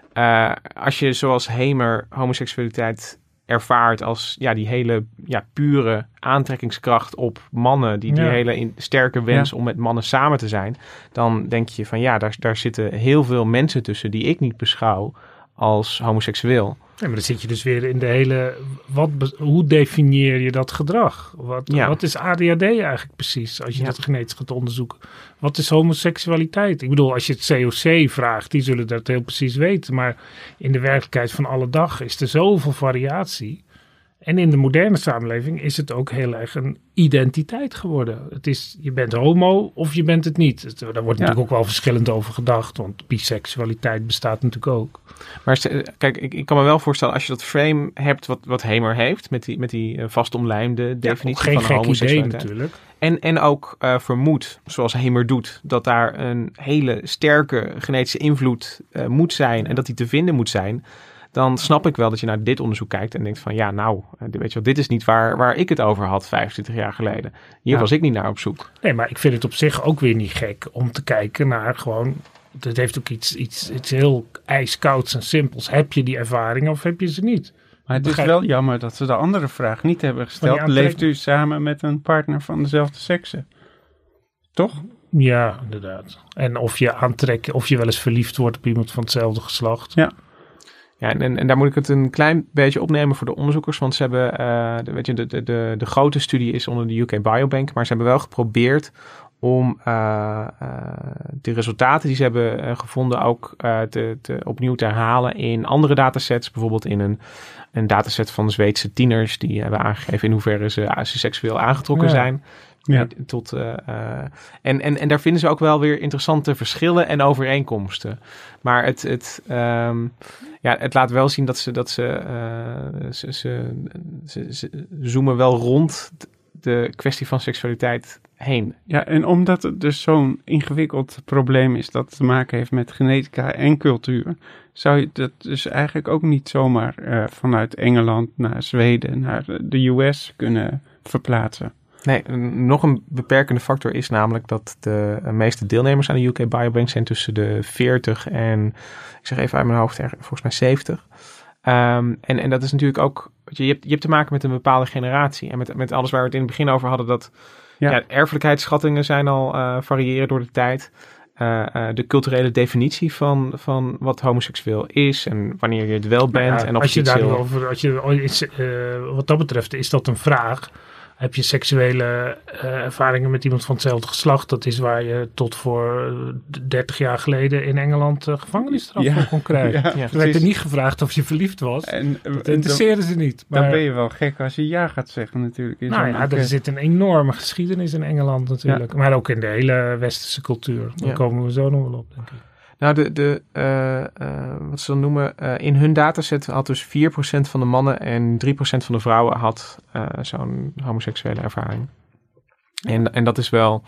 B: als je zoals Hamer homoseksualiteit ervaart als die hele pure aantrekkingskracht op mannen, die hele sterke wens om met mannen samen te zijn, dan denk je van daar zitten heel veel mensen tussen die ik niet beschouw als homoseksueel.
D: Ja, maar dan zit je dus weer in de hele... Hoe definieer je dat gedrag? Wat is ADHD eigenlijk precies, als je dat genetisch gaat onderzoeken? Wat is homoseksualiteit? Ik bedoel, als je het COC vraagt, die zullen dat heel precies weten. Maar in de werkelijkheid van alle dag is er zoveel variatie. En in de moderne samenleving is het ook heel erg een identiteit geworden. Het is, je bent homo of je bent het niet. Daar wordt natuurlijk ook wel verschillend over gedacht. Want biseksualiteit bestaat natuurlijk ook.
B: Maar kijk, ik kan me wel voorstellen, als je dat frame hebt wat Hamer heeft, met die vastomlijnde definitie van homoseksualiteit.
D: Idee natuurlijk.
B: En ook vermoedt, zoals Hamer doet, dat daar een hele sterke genetische invloed moet zijn en dat die te vinden moet zijn. Dan snap ik wel dat je naar dit onderzoek kijkt en denkt van weet je wel, dit is niet waar ik het over had 25 jaar geleden. Hier was ik niet naar op zoek.
D: Nee, maar ik vind het op zich ook weer niet gek om te kijken naar gewoon, het heeft ook iets heel ijskouds en simpels. Heb je die ervaring of heb je ze niet?
C: Maar het is wel jammer dat ze de andere vraag niet hebben gesteld. Leeft u samen met een partner van dezelfde sekse? Toch?
D: Ja, inderdaad. En of je wel eens verliefd wordt op iemand van hetzelfde geslacht.
B: Ja. Ja, en daar moet ik het een klein beetje opnemen voor de onderzoekers. Want ze hebben, de grote studie is onder de UK Biobank. Maar ze hebben wel geprobeerd om de resultaten die ze hebben gevonden ook opnieuw te herhalen in andere datasets. Bijvoorbeeld in een dataset van Zweedse tieners die hebben aangegeven in hoeverre ze seksueel aangetrokken zijn. Ja. En daar vinden ze ook wel weer interessante verschillen en overeenkomsten. Maar het laat wel zien dat ze zoomen wel rond de kwestie van seksualiteit heen.
C: Ja, en omdat het dus zo'n ingewikkeld probleem is dat te maken heeft met genetica en cultuur, zou je dat dus eigenlijk ook niet zomaar vanuit Engeland naar Zweden, naar de US kunnen verplaatsen.
B: Nee, nog een beperkende factor is namelijk dat de meeste deelnemers aan de UK Biobank zijn tussen de 40 en, ik zeg even uit mijn hoofd, volgens mij 70. En dat is natuurlijk ook, je hebt te maken met een bepaalde generatie. En met alles waar we het in het begin over hadden, dat erfelijkheidsschattingen zijn al variëren door de tijd. De culturele definitie van wat homoseksueel is en wanneer je het wel bent. En
D: wat dat betreft is dat een vraag. Heb je seksuele ervaringen met iemand van hetzelfde geslacht? Dat is waar je tot voor 30 jaar geleden in Engeland gevangenisstraf voor kon krijgen. Er werd er niet gevraagd of je verliefd was. Dat interesseerde ze niet.
C: Maar dan ben je wel gek als je ja gaat zeggen natuurlijk.
D: Er zit een enorme geschiedenis in Engeland natuurlijk. Ja. Maar ook in de hele westerse cultuur. Daar komen we zo nog wel op, denk ik.
B: Nou, wat ze dan noemen, in hun dataset had dus 4% van de mannen en 3% van de vrouwen had zo'n homoseksuele ervaring. En dat is wel,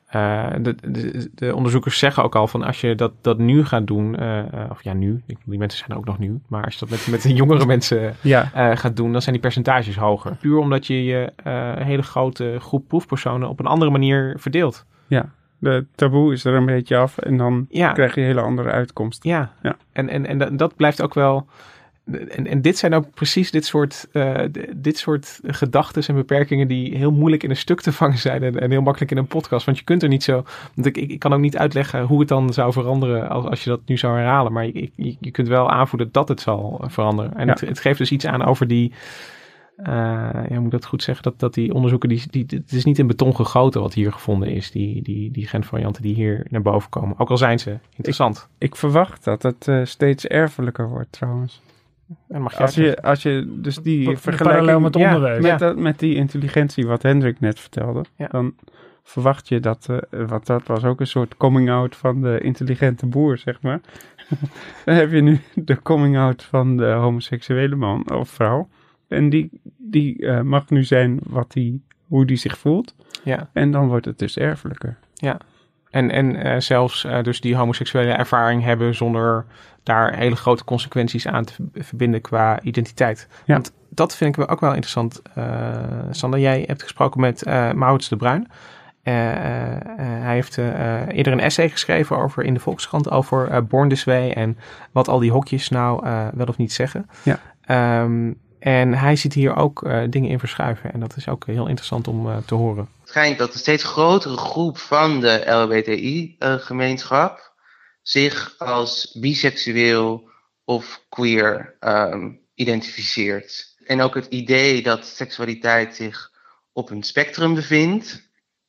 B: de onderzoekers zeggen ook al van als je dat nu gaat doen, die mensen zijn er ook nog nieuw, maar als je dat met de jongere mensen gaat doen, dan zijn die percentages hoger. Puur omdat je hele grote groep proefpersonen op een andere manier verdeelt.
C: Ja. De taboe is er een beetje af en dan krijg je een hele andere uitkomst.
B: Ja. En dat blijft ook wel En dit zijn ook precies dit soort gedachten en beperkingen die heel moeilijk in een stuk te vangen zijn en heel makkelijk in een podcast. Want je kunt er niet zo... Want ik kan ook niet uitleggen hoe het dan zou veranderen als je dat nu zou herhalen. Maar je kunt wel aanvoelen dat het zal veranderen. En het geeft dus iets aan over die... hoe moet ik dat goed zeggen? Dat die onderzoeken, het is niet in beton gegoten wat hier gevonden is. Die genvarianten die hier naar boven komen. Ook al zijn ze interessant.
C: Ik verwacht dat het steeds erfelijker wordt trouwens. Als je dus die vergelijking
D: met onderwijs.
C: Met die intelligentie wat Hendrik net vertelde, dan verwacht je dat, wat dat was ook een soort coming out van de intelligente boer, zeg maar. Dan heb je nu de coming out van de homoseksuele man of vrouw. En die mag nu zijn hoe die zich voelt. Ja. En dan wordt het dus erfelijker.
B: Ja. En zelfs dus die homoseksuele ervaring hebben zonder daar hele grote consequenties aan te verbinden qua identiteit. Ja. Want dat vind ik ook wel interessant. Sander, jij hebt gesproken met Maurits de Bruin. Hij heeft eerder een essay geschreven in de Volkskrant over Born This Way en wat al die hokjes nou wel of niet zeggen. Ja. En hij ziet hier ook dingen in verschuiven. En dat is ook heel interessant om te horen.
I: Het schijnt dat een steeds grotere groep van de LHBTI-gemeenschap zich als biseksueel of queer identificeert. En ook het idee dat seksualiteit zich op een spectrum bevindt.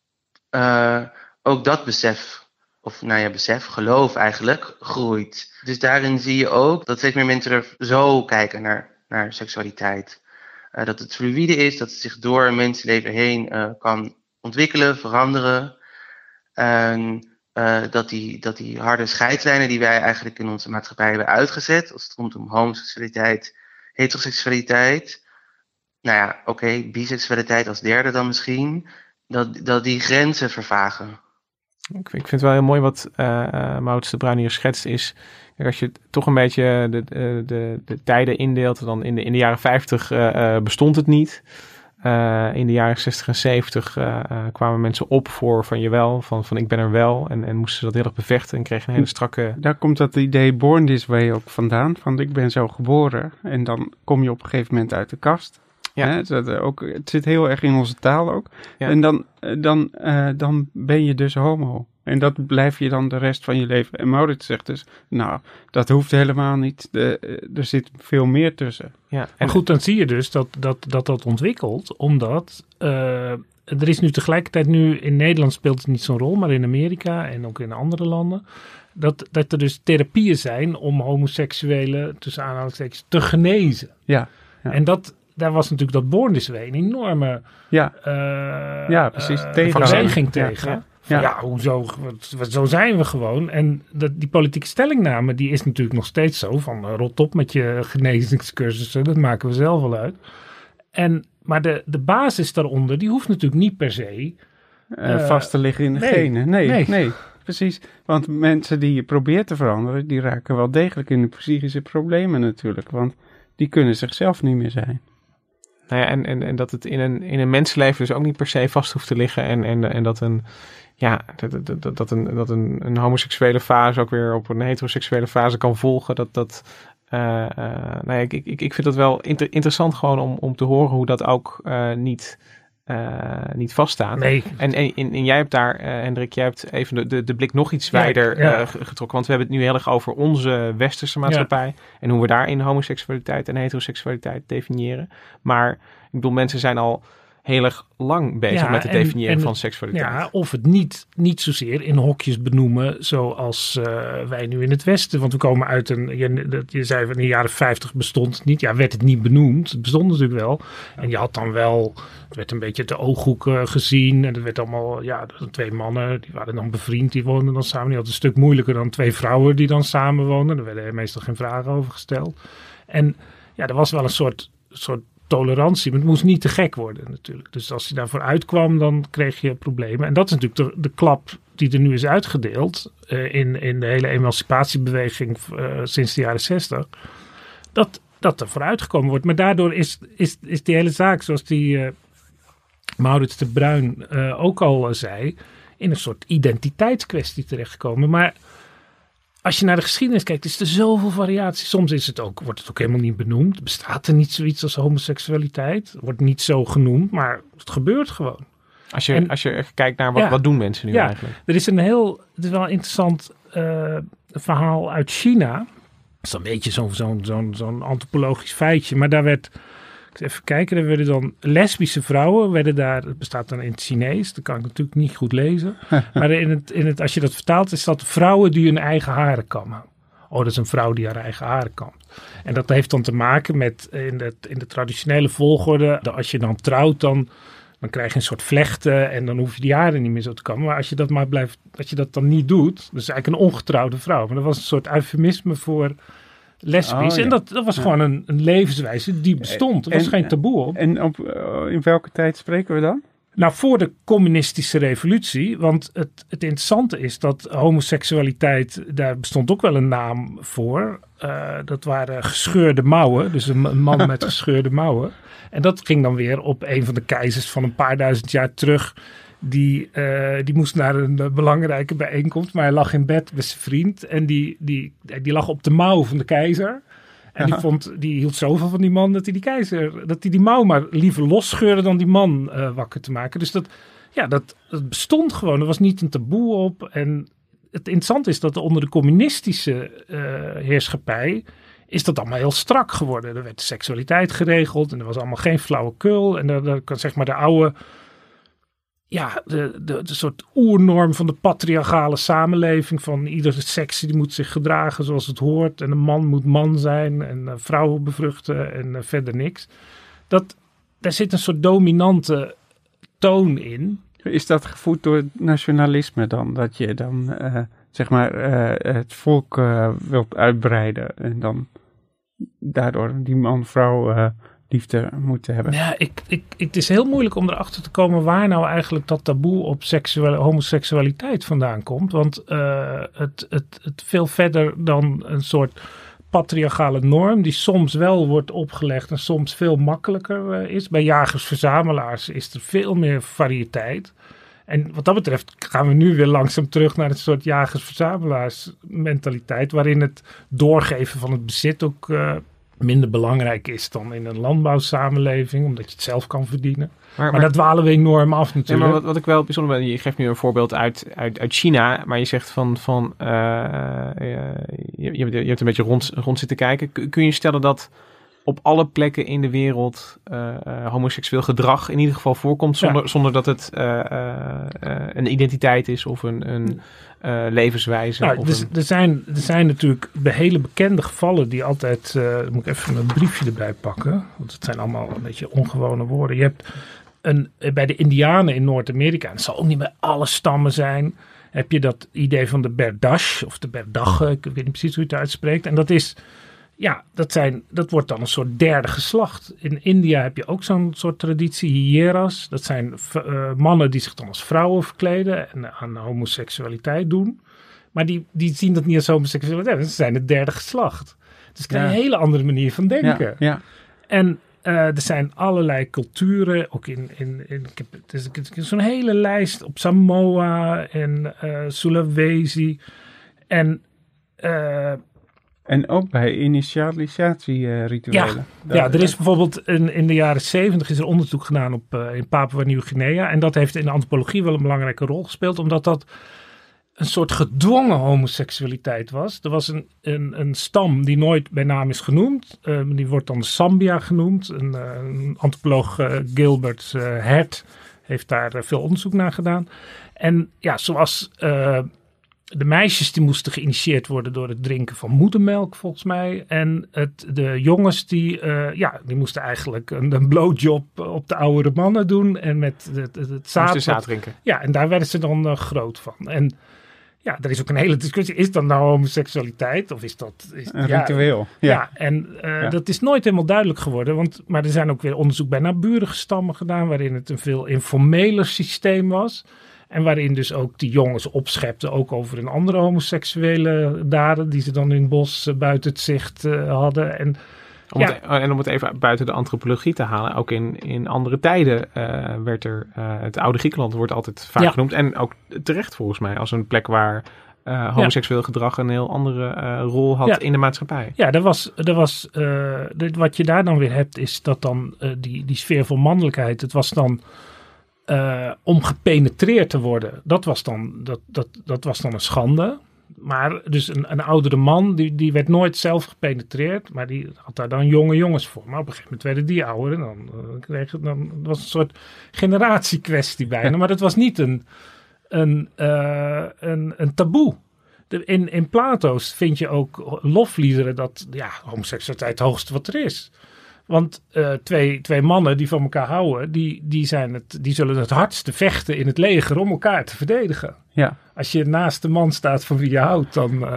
I: Ook dat geloof eigenlijk, groeit. Dus daarin zie je ook dat steeds meer mensen er zo kijken naar seksualiteit. Dat het fluïde is, dat het zich door een mensenleven heen kan ontwikkelen, veranderen. En dat die harde scheidslijnen die wij eigenlijk in onze maatschappij hebben uitgezet, als het komt om homoseksualiteit, heteroseksualiteit, biseksualiteit als derde dan misschien, dat die grenzen vervagen.
B: Ik vind het wel heel mooi wat Maurits de Bruin hier schetst is. Als je toch een beetje de tijden indeelt, dan in de jaren 50 bestond het niet. In de jaren 60 en 70 kwamen mensen op voor van jawel, van ik ben er wel. En moesten ze dat heel erg bevechten en kregen een hele strakke...
C: Daar komt dat idee Born This Way ook vandaan, van ik ben zo geboren. En dan kom je op een gegeven moment uit de kast. Ja. Het zit heel erg in onze taal ook. Ja. En dan ben je dus homo. En dat blijf je dan de rest van je leven. En Maurits zegt dus, dat hoeft helemaal niet. Er zit veel meer tussen.
D: Ja. En goed, dan zie je dus dat ontwikkelt. Omdat er is nu tegelijkertijd in Nederland speelt het niet zo'n rol. Maar in Amerika en ook in andere landen. Dat er dus therapieën zijn om homoseksuelen tussen aanhalingstekens te genezen.
C: Ja.
D: En daar was natuurlijk dat Born This Way een enorme beweging tegen. Hoezo? Zo zijn we gewoon. En die politieke stellingname die is natuurlijk nog steeds zo van rot op met je genezingscursussen. Dat maken we zelf wel uit. Maar de basis daaronder die hoeft natuurlijk niet per se
C: vast te liggen in de genen. Nee, precies. Want mensen die je probeert te veranderen, die raken wel degelijk in de psychische problemen natuurlijk. Want die kunnen zichzelf niet meer zijn.
B: Nou ja, en dat het in een mensenleven dus ook niet per se vast hoeft te liggen. En dat een homoseksuele fase ook weer op een heteroseksuele fase kan volgen. Ik vind dat wel interessant gewoon om te horen hoe dat ook niet vaststaat. Nee. En jij hebt daar, Hendrik, jij hebt even de blik nog iets wijder getrokken. Want we hebben het nu heel erg over onze westerse maatschappij. En hoe we daarin homoseksualiteit en heteroseksualiteit definiëren. Maar ik bedoel, mensen zijn al heel erg lang bezig met het definiëren van seksualiteit. Ja,
D: of het niet zozeer in hokjes benoemen zoals wij nu in het Westen. Want we komen uit je zei van in de jaren 50 bestond het niet. Ja, werd het niet benoemd. Het bestond natuurlijk wel. En je had dan wel, het werd een beetje de ooghoek gezien. En het werd allemaal, twee mannen, die waren dan bevriend, die woonden dan samen. Die hadden een stuk moeilijker dan twee vrouwen die dan samen woonden. Daar werden meestal geen vragen over gesteld. En er was wel een soort tolerantie, maar het moest niet te gek worden natuurlijk. Dus als je daarvoor uitkwam, dan kreeg je problemen. En dat is natuurlijk de klap die er nu is uitgedeeld in de hele emancipatiebeweging sinds de jaren 60. Dat er vooruitgekomen wordt. Maar daardoor is die hele zaak, zoals die Maurits de Bruin ook al zei, in een soort identiteitskwestie terechtgekomen. Maar als je naar de geschiedenis kijkt, is er zoveel variatie. Soms wordt het ook helemaal niet benoemd. Bestaat er niet zoiets als homoseksualiteit? Wordt niet zo genoemd, maar het gebeurt gewoon.
B: Als je echt kijkt naar wat doen mensen nu eigenlijk?
D: Er is het is wel een interessant verhaal uit China. Dat is een beetje zo'n antropologisch feitje. Maar daar werd, even kijken, er werden dan lesbische vrouwen, het bestaat dan in het Chinees. Dat kan ik natuurlijk niet goed lezen. Maar als je dat vertaalt, is dat vrouwen die hun eigen haren kammen. Oh, dat is een vrouw die haar eigen haren kamt. En dat heeft dan te maken met in de traditionele volgorde. Als je dan trouwt, dan krijg je een soort vlechten en dan hoef je die haren niet meer zo te kammen. Maar als je dat dan niet doet, dus eigenlijk een ongetrouwde vrouw. Maar dat was een soort eufemisme voor lesbisch. En dat was gewoon een levenswijze die bestond. Er was geen taboe op.
C: En in welke tijd spreken we dan?
D: Nou, voor de communistische revolutie. Want het interessante is dat homoseksualiteit, daar bestond ook wel een naam voor. Dat waren gescheurde mouwen. Dus een man met gescheurde mouwen. En dat ging dan weer op een van de keizers van een paar duizend jaar terug. Die moest naar een belangrijke bijeenkomst, maar hij lag in bed met zijn vriend. En die lag op de mouw van de keizer. En die hield zoveel van die man dat hij die mouw maar liever losscheurde dan die man wakker te maken. Dus dat bestond gewoon. Er was niet een taboe op. En het interessante is dat onder de communistische heerschappij is dat allemaal heel strak geworden. Er werd de seksualiteit geregeld en er was allemaal geen flauwekul. En daar kan zeg maar de oude, de soort oernorm van de patriarchale samenleving. Van iedere seks die moet zich gedragen zoals het hoort. En een man moet man zijn en vrouwen bevruchten en verder niks. Daar zit een soort dominante toon in.
C: Is dat gevoed door nationalisme dan? Dat je dan het volk wilt uitbreiden en dan daardoor die man-vrouw liefde moeten hebben?
D: Ja, het is heel moeilijk om erachter te komen waar nou eigenlijk dat taboe op homoseksualiteit vandaan komt. Want het veel verder dan een soort patriarchale norm die soms wel wordt opgelegd en soms veel makkelijker is. Bij jagers-verzamelaars is er veel meer variëteit. En wat dat betreft gaan we nu weer langzaam terug naar een soort jagers-verzamelaars mentaliteit, waarin het doorgeven van het bezit ook minder belangrijk is dan in een landbouwsamenleving, omdat je het zelf kan verdienen. Maar daar dwalen we enorm af natuurlijk.
B: Maar wat ik wel bijzonder ben, je geeft nu een voorbeeld uit China, maar je zegt je hebt een beetje rond zitten kijken. Kun je stellen dat op alle plekken in de wereld homoseksueel gedrag in ieder geval voorkomt, zonder dat het een identiteit is of een levenswijze?
D: Nou, er zijn natuurlijk de hele bekende gevallen die altijd, moet ik even een briefje erbij pakken, want het zijn allemaal een beetje ongewone woorden. Je hebt bij de Indianen in Noord-Amerika, en het zal ook niet bij alle stammen zijn, heb je dat idee van de Berdache of de Berdache, ik weet niet precies hoe je het uitspreekt. En dat is, dat wordt dan een soort derde geslacht. In India heb je ook zo'n soort traditie, hieras. Dat zijn mannen die zich dan als vrouwen verkleden en aan homoseksualiteit doen. Maar die zien dat niet als homoseksualiteit. Ze zijn het derde geslacht. Dus krijg je een hele andere manier van denken.
C: Ja.
D: En er zijn allerlei culturen, ook ik heb zo'n hele lijst op Samoa en Sulawesi.
C: En ook bij initialisatierituelen.
D: Er is bijvoorbeeld in de jaren 70 is er onderzoek gedaan in Papua Nieuw-Guinea. En dat heeft in de antropologie wel een belangrijke rol gespeeld, omdat dat een soort gedwongen homoseksualiteit was. Er was een stam die nooit bij naam is genoemd. Die wordt dan Sambia genoemd. Een antropoloog Gilbert Hert heeft daar veel onderzoek naar gedaan. En zoals de meisjes die moesten geïnitieerd worden door het drinken van moedermelk volgens mij. En de jongens die moesten eigenlijk een blowjob op de oudere mannen doen. En met het zaad
B: drinken. Ja,
D: en daar werden ze dan groot van. En er is ook een hele discussie. Is dat nou homoseksualiteit? Of is dat
C: een ritueel?
D: Dat is nooit helemaal duidelijk geworden. Maar er zijn ook weer onderzoek bij naburige stammen gedaan, waarin het een veel informeler systeem was. En waarin dus ook die jongens opschepten, ook over een andere homoseksuele daden, die ze dan in het bos buiten het zicht hadden. En
B: om het even buiten de antropologie te halen, ook in andere tijden werd het oude Griekenland wordt altijd vaak genoemd. En ook terecht volgens mij als een plek waar homoseksueel gedrag een heel andere rol had in de maatschappij.
D: Ja, wat je daar dan weer hebt is dat dan die sfeer van mannelijkheid, het was dan om gepenetreerd te worden. Dat was dan een schande. Maar dus een oudere man, die werd nooit zelf gepenetreerd, maar die had daar dan jonge jongens voor. Maar op een gegeven moment werden die ouder en dan was een soort generatiekwestie bijna. Maar dat was niet een taboe. In Plato's vind je ook lofliederen dat homoseksualiteit het hoogste wat er is. Want twee mannen die van elkaar houden, die zullen het hardste vechten in het leger om elkaar te verdedigen.
C: Ja.
D: Als je naast de man staat van wie je houdt,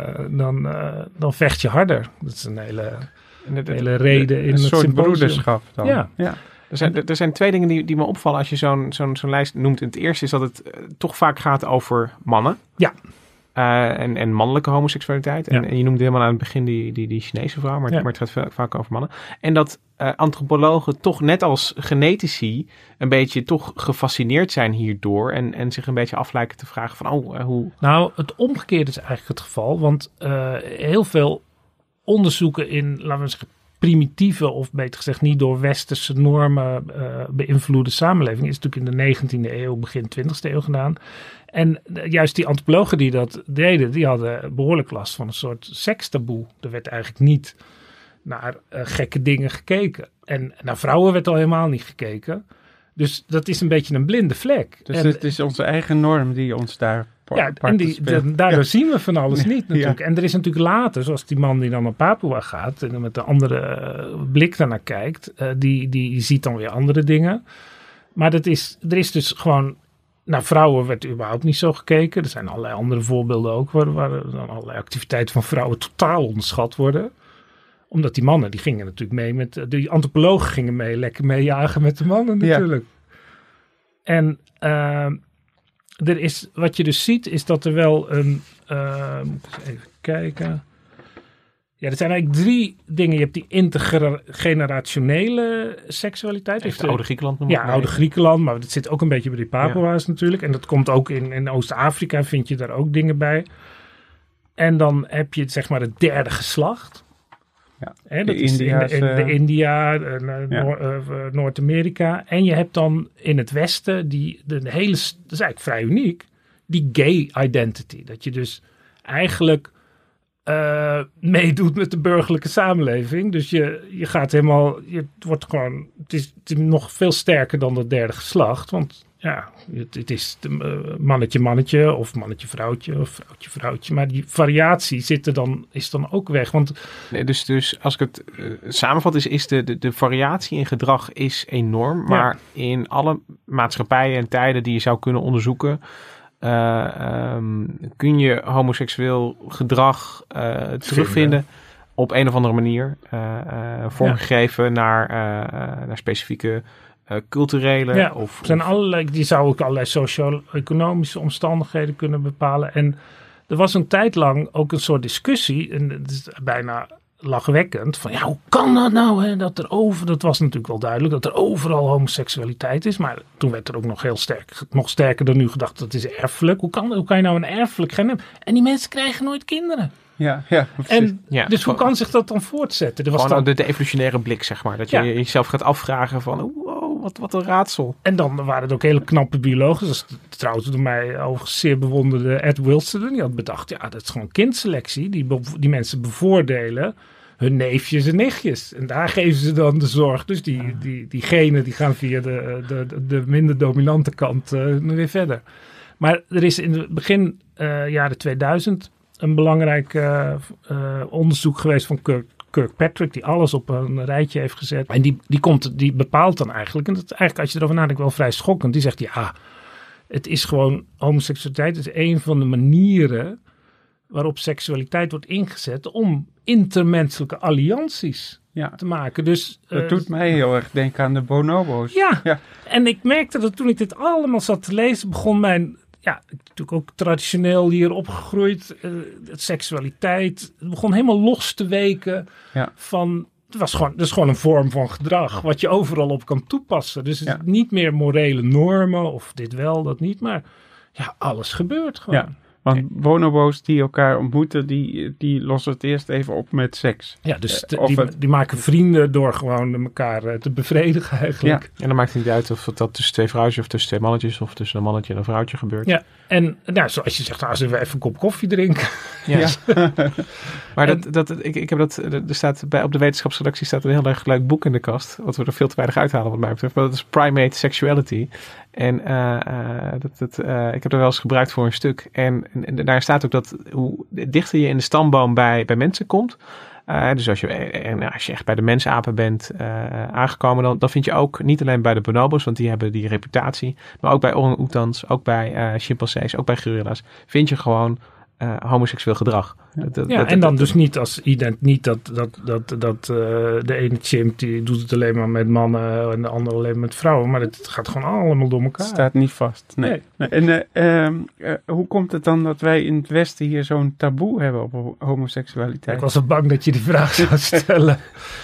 D: dan vecht je harder. Dat is een hele reden in
C: een
D: het
C: soort
D: symposium.
C: broederschap dan.
D: Ja.
B: Er zijn twee dingen die me opvallen als je zo'n lijst noemt. En het eerste is dat het toch vaak gaat over mannen.
D: Ja.
B: En mannelijke homoseksualiteit.
D: Ja.
B: En je noemde helemaal aan het begin die Chinese vrouw, maar het gaat vaak over mannen. En dat antropologen toch net als genetici een beetje toch gefascineerd zijn hierdoor. En zich een beetje af lijken te vragen van hoe...
D: Nou, het omgekeerde is eigenlijk het geval. Want heel veel onderzoeken in, laten we zeggen, primitieve of beter gezegd niet door westerse normen beïnvloede samenleving is natuurlijk in de 19e eeuw, begin 20e eeuw gedaan. En juist die antropologen die dat deden, die hadden behoorlijk last van een soort sekstaboe. Er werd eigenlijk niet naar gekke dingen gekeken. En naar vrouwen werd al helemaal niet gekeken. Dus dat is een beetje een blinde vlek.
C: Dus het is onze eigen norm die ons daar
D: daardoor zien we van alles niet natuurlijk. Ja. En er is natuurlijk later, zoals die man die dan naar Papua gaat en met een andere blik daarnaar kijkt, die ziet dan weer andere dingen. Maar er is dus gewoon, naar vrouwen werd überhaupt niet zo gekeken. Er zijn allerlei andere voorbeelden ook, waar dan allerlei activiteiten van vrouwen totaal onderschat worden. Omdat die mannen, die gingen natuurlijk mee die antropologen gingen lekker meejagen met de mannen natuurlijk. Ja. En wat je dus ziet, is dat er wel moet ik eens even kijken. Ja, er zijn eigenlijk 3 dingen. Je hebt die intergenerationele seksualiteit.
B: Heeft de oude Griekenland noemen.
D: Ja, oude Griekenland, maar dat zit ook een beetje bij die Papua's natuurlijk. En dat komt ook in Oost-Afrika, vind je daar ook dingen bij. En dan heb je zeg maar het derde geslacht.
C: Ja,
D: dat is in India, Noord-Amerika. En je hebt dan in het Westen dat is eigenlijk vrij uniek, die gay identity. Dat je dus eigenlijk meedoet met de burgerlijke samenleving. Dus je gaat helemaal, het is nog veel sterker dan het derde geslacht. Want ja, het is mannetje of mannetje-vrouwtje of vrouwtje-vrouwtje. Maar die variatie is dan ook weg. Want
B: nee, dus als ik het samenvat, is de variatie in gedrag is enorm. Maar in alle maatschappijen en tijden die je zou kunnen onderzoeken, kun je homoseksueel gedrag terugvinden op een of andere manier. Vormgegeven naar specifieke culturele of
D: zijn allerlei, die zou ook allerlei socio-economische omstandigheden kunnen bepalen. En er was een tijd lang ook een soort discussie, en het is bijna lachwekkend, van hoe kan dat nou? Dat was natuurlijk wel duidelijk, dat er overal homoseksualiteit is, maar toen werd er ook nog sterker dan nu gedacht, dat is erfelijk. Hoe kan je nou een erfelijk gen hebben? En die mensen krijgen nooit kinderen.
C: Ja,
D: dus hoe kan zich dat dan voortzetten?
B: De evolutionaire blik, zeg maar. Dat je jezelf gaat afvragen van, wat een raadsel.
D: En dan waren het ook hele knappe biologen. Dus trouwens door mij overigens zeer bewonderde Ed Wilson. Die had bedacht, dat is gewoon kindselectie. Die mensen bevoordelen hun neefjes en nichtjes. En daar geven ze dan de zorg. Dus die genen die gaan via de minder dominante kant weer verder. Maar er is in het begin jaren 2000 een belangrijk onderzoek geweest van Kirkpatrick, die alles op een rijtje heeft gezet. En die bepaalt dan eigenlijk, en dat is eigenlijk als je erover nadenkt wel vrij schokkend, die zegt het is gewoon, homoseksualiteit is een van de manieren waarop seksualiteit wordt ingezet om intermenselijke allianties te maken. Dus,
C: dat doet mij heel erg denken aan de bonobo's.
D: Ja, en ik merkte dat toen ik dit allemaal zat te lezen, begon mijn, natuurlijk ook traditioneel hier opgegroeid, seksualiteit, het begon helemaal los te weken van, dat is gewoon een vorm van gedrag wat je overal op kan toepassen. Dus het is niet meer morele normen of dit wel, dat niet, maar alles gebeurt gewoon. Ja.
C: Want bonobo's die elkaar ontmoeten, die lossen het eerst even op met seks.
D: Ja, dus die maken vrienden door gewoon elkaar te bevredigen eigenlijk.
B: Ja. En dan maakt het niet uit of dat tussen 2 vrouwtjes of tussen 2 mannetjes of tussen een mannetje en een vrouwtje gebeurt.
D: Ja, en nou, zoals je zegt, als we even een kop koffie drinken.
B: Ja. Maar ik heb dat, er staat op de wetenschapsredactie staat een heel erg leuk boek in de kast, wat we er veel te weinig uithalen wat mij betreft. Maar dat is Primate Sexuality. En ik heb er wel eens gebruikt voor een stuk. En daar staat ook dat hoe dichter je in de stamboom bij mensen komt. Dus als je echt bij de mensapen bent aangekomen, dan vind je ook niet alleen bij de bonobo's, want die hebben die reputatie, maar ook bij orang-oetans, ook bij chimpansees, ook bij gorilla's, vind je gewoon homoseksueel gedrag.
D: Dus niet als niet dat de ene chimp die doet het alleen maar met mannen en de andere alleen met vrouwen, maar het gaat gewoon allemaal door elkaar.
C: Het staat niet vast. Nee. En hoe komt het dan dat wij in het Westen hier zo'n taboe hebben op homoseksualiteit?
D: Ik was al bang dat je die vraag zou stellen.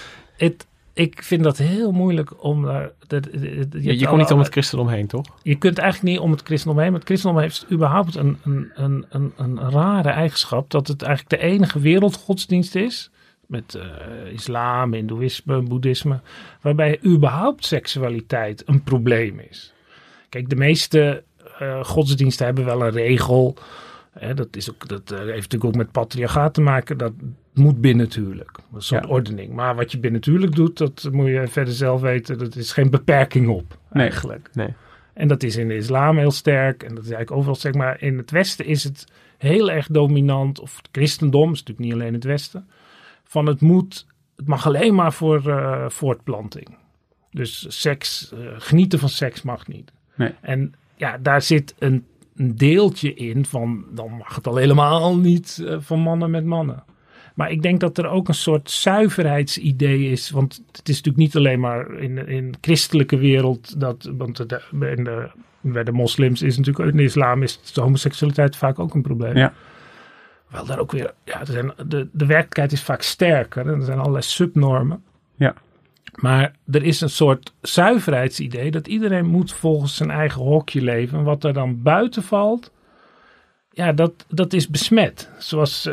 D: Ik vind dat heel moeilijk om daar...
B: Je kon niet om het christendom heen, toch?
D: Je kunt eigenlijk niet om het christendom heen. Maar het christendom heeft überhaupt een rare eigenschap. Dat het eigenlijk de enige wereldgodsdienst is. Met islam, hindoeïsme, boeddhisme. Waarbij überhaupt seksualiteit een probleem is. Kijk, de meeste godsdiensten hebben wel een regel. Dat heeft natuurlijk ook met patriarchaat te maken. Dat moet binnentuurlijk. Dat is een soort ordening. Maar wat je binnentuurlijk doet, dat moet je verder zelf weten. Dat is geen beperking op, eigenlijk.
B: Nee.
D: En dat is in de islam heel sterk. En dat is eigenlijk overal, zeg maar. In het Westen is het heel erg dominant. Of het christendom, is natuurlijk niet alleen het Westen. Van het mag alleen maar voor voortplanting. Dus seks, genieten van seks mag niet.
C: Nee.
D: En ja, daar zit een deeltje in van, dan mag het al helemaal niet van mannen met mannen. Maar ik denk dat er ook een soort zuiverheidsidee is. Want het is natuurlijk niet alleen maar in de christelijke wereld. Want bij de moslims is natuurlijk, in de islam is de homoseksualiteit vaak ook een probleem.
C: Ja.
D: Wel daar ook weer, de werkelijkheid is vaak sterker. En er zijn allerlei subnormen.
C: Ja.
D: Maar er is een soort zuiverheidsidee dat iedereen moet volgens zijn eigen hokje leven. En wat er dan buiten valt, ja, dat is besmet. Zoals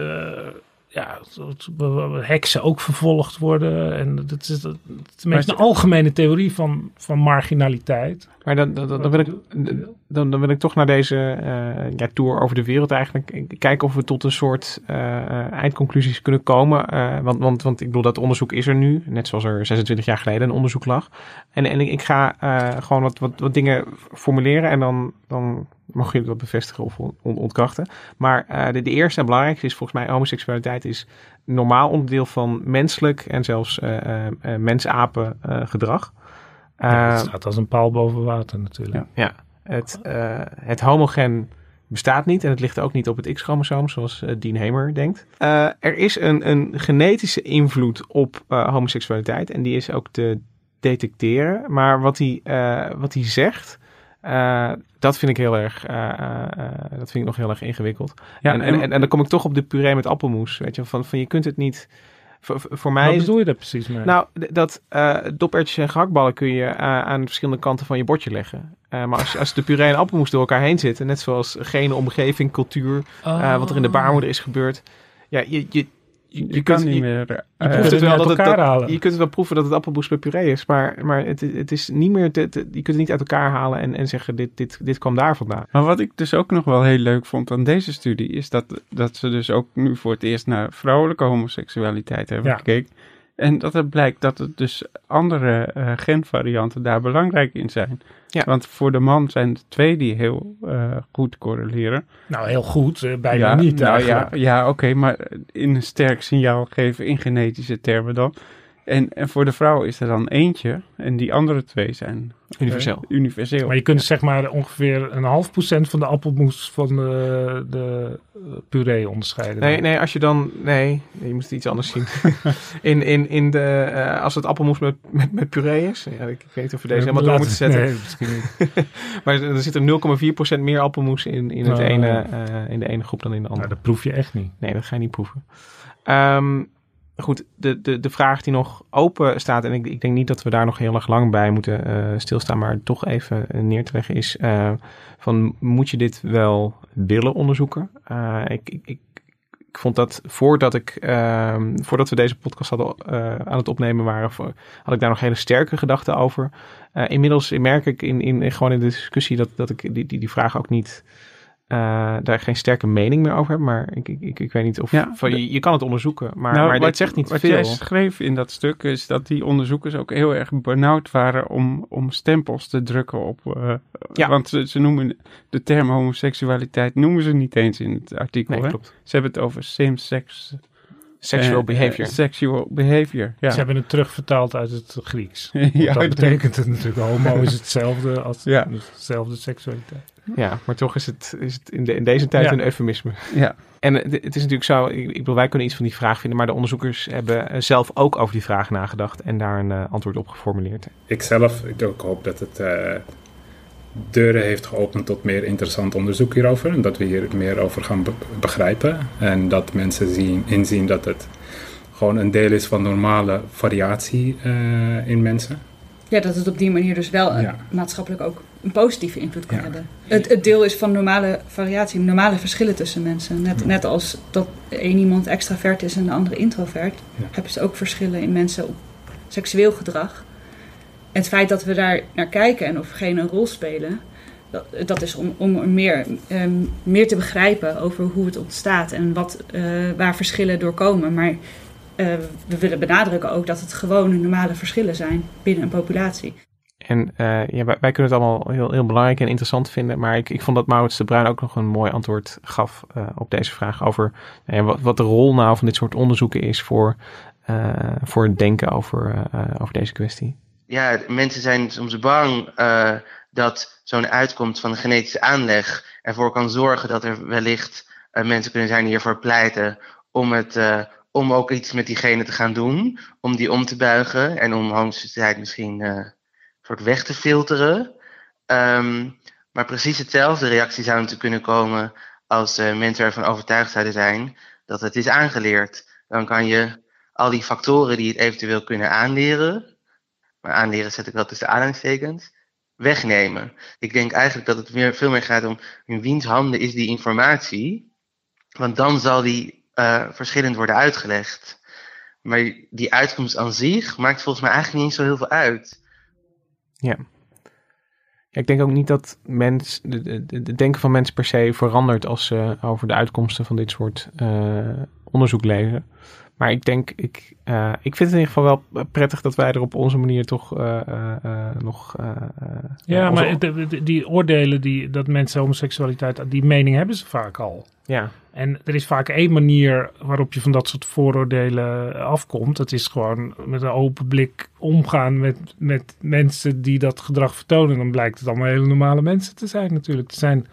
D: heksen ook vervolgd worden. En dat is een algemene theorie van marginaliteit.
B: Maar dan wil ik toch naar deze tour over de wereld eigenlijk kijken of we tot een soort eindconclusies kunnen komen. Want ik bedoel, dat onderzoek is er nu, net zoals er 26 jaar geleden een onderzoek lag. En ik ga gewoon wat dingen formuleren en dan mag je dat bevestigen of ontkrachten. Maar de eerste en belangrijkste is volgens mij homoseksualiteit is normaal onderdeel van menselijk en zelfs mens-apen gedrag.
D: Het staat als een paal boven water natuurlijk.
B: Ja. Het homogen bestaat niet en het ligt ook niet op het X-chromosoom, zoals Dean Hamer denkt. Er is een genetische invloed op homoseksualiteit en die is ook te detecteren. Maar wat hij zegt, dat vind ik heel erg, dat vind ik nog heel erg ingewikkeld. Ja, en dan kom ik toch op de puree met appelmoes, weet je, van je kunt het niet. Voor mij
D: wat bedoel je daar precies mee?
B: Nou, dat dopertjes en gehaktballen kun je aan verschillende kanten van je bordje leggen. Maar als de puree en appelmoes door elkaar heen zitten, net zoals gene, omgeving, cultuur, wat er in de baarmoeder is gebeurd. Ja, je
C: kan niet meer.
B: Je proeft het wel halen. Je kunt het wel proeven dat het appelmoes met puree is, maar het is niet meer. Je kunt het niet uit elkaar halen en zeggen dit kwam daar vandaan.
C: Maar wat ik dus ook nog wel heel leuk vond aan deze studie is dat ze dus ook nu voor het eerst naar vrouwelijke homoseksualiteit hebben gekeken. En dat het blijkt dat het dus andere genvarianten daar belangrijk in zijn. Ja. Want voor de man zijn er 2 die heel goed correleren.
D: Nou, heel goed. Bijna niet.
C: Oké, maar in een sterk signaal geven in genetische termen dan. En voor de vrouw is er dan eentje. En die andere 2 zijn universeel.
D: Maar je kunt zeg maar ongeveer 0,5% van de appelmoes van de puree onderscheiden.
B: Nee, als je dan... Nee, je moet het iets anders zien. Als het appelmoes met puree is... Ja, ik weet niet of we deze helemaal door moeten zetten. Nee, misschien niet. Maar er zit er 0,4% meer appelmoes in de ene groep dan in de andere.
D: Nou, dat proef je echt niet.
B: Nee, dat ga je niet proeven. goed, de vraag die nog open staat, en ik denk niet dat we daar nog heel erg lang bij moeten stilstaan, maar toch even neer te leggen is van moet je dit wel willen onderzoeken? Ik vond dat voordat we deze podcast aan het opnemen waren, had ik daar nog hele sterke gedachten over. Inmiddels merk ik gewoon in de discussie dat ik die vraag ook niet daar geen sterke mening meer over heb. Maar ik weet niet of je kan het onderzoeken, maar het zegt niet veel.
C: Wat jij schreef in dat stuk is dat die onderzoekers ook heel erg benauwd waren om stempels te drukken op. Want ze noemen de term homoseksualiteit noemen ze niet eens in het artikel.
B: Nee, klopt.
C: Ze hebben het over same-sex
B: sexual behavior.
C: Sexual behavior, ja.
D: Ze hebben het terugvertaald uit het Grieks.
C: Ja,
D: dat betekent het natuurlijk. Homo is hetzelfde als dezelfde seksualiteit.
B: Ja, maar toch is het in deze tijd een eufemisme.
C: Ja.
B: En het is natuurlijk zo, ik bedoel, wij kunnen iets van die vraag vinden, maar de onderzoekers hebben zelf ook over die vraag nagedacht en daar een antwoord op geformuleerd.
F: Ik hoop dat het deuren heeft geopend tot meer interessant onderzoek hierover. En dat we hier meer over gaan begrijpen. En dat mensen inzien dat het gewoon een deel is van normale variatie in mensen.
G: Ja, dat het op die manier dus wel maatschappelijk ook een positieve invloed kan hebben. Het deel is van normale variatie, normale verschillen tussen mensen. Net als dat één iemand extravert is en de andere introvert, hebben ze ook verschillen in mensen op seksueel gedrag. En het feit dat we daar naar kijken en of geen een rol spelen, dat is om meer te begrijpen over hoe het ontstaat en waar verschillen doorkomen. Maar we willen benadrukken ook dat het gewoon normale verschillen zijn binnen een populatie.
B: En wij kunnen het allemaal heel, heel belangrijk en interessant vinden, maar ik vond dat Maurits de Bruin ook nog een mooi antwoord gaf op deze vraag over wat de rol nou van dit soort onderzoeken is voor het denken over deze kwestie.
I: Ja, mensen zijn soms bang dat zo'n uitkomst van de genetische aanleg ervoor kan zorgen dat er wellicht mensen kunnen zijn die ervoor pleiten om ook iets met die genen te gaan doen, om die om te buigen en om homoseksualiteit misschien soort weg te filteren. Maar precies hetzelfde reactie zou natuurlijk kunnen komen als mensen ervan overtuigd zouden zijn dat het is aangeleerd. Dan kan je al die factoren die het eventueel kunnen aanleren, maar aanleren zet ik wel tussen aanhalingstekens, wegnemen. Ik denk eigenlijk dat het veel meer gaat om in wiens handen is die informatie, want dan zal die verschillend worden uitgelegd. Maar die uitkomst aan zich maakt volgens mij eigenlijk niet eens zo heel veel uit.
B: Ja. Ik denk ook niet dat het denken van mensen per se verandert als ze over de uitkomsten van dit soort onderzoek lezen. Maar ik vind het in ieder geval wel prettig dat wij er op onze manier toch nog...
D: maar die oordelen dat mensen homoseksualiteit, die mening hebben ze vaak al.
B: Ja.
D: En er is vaak één manier waarop je van dat soort vooroordelen afkomt. Dat is gewoon met een open blik omgaan met mensen die dat gedrag vertonen. Dan blijkt het allemaal hele normale mensen te zijn natuurlijk.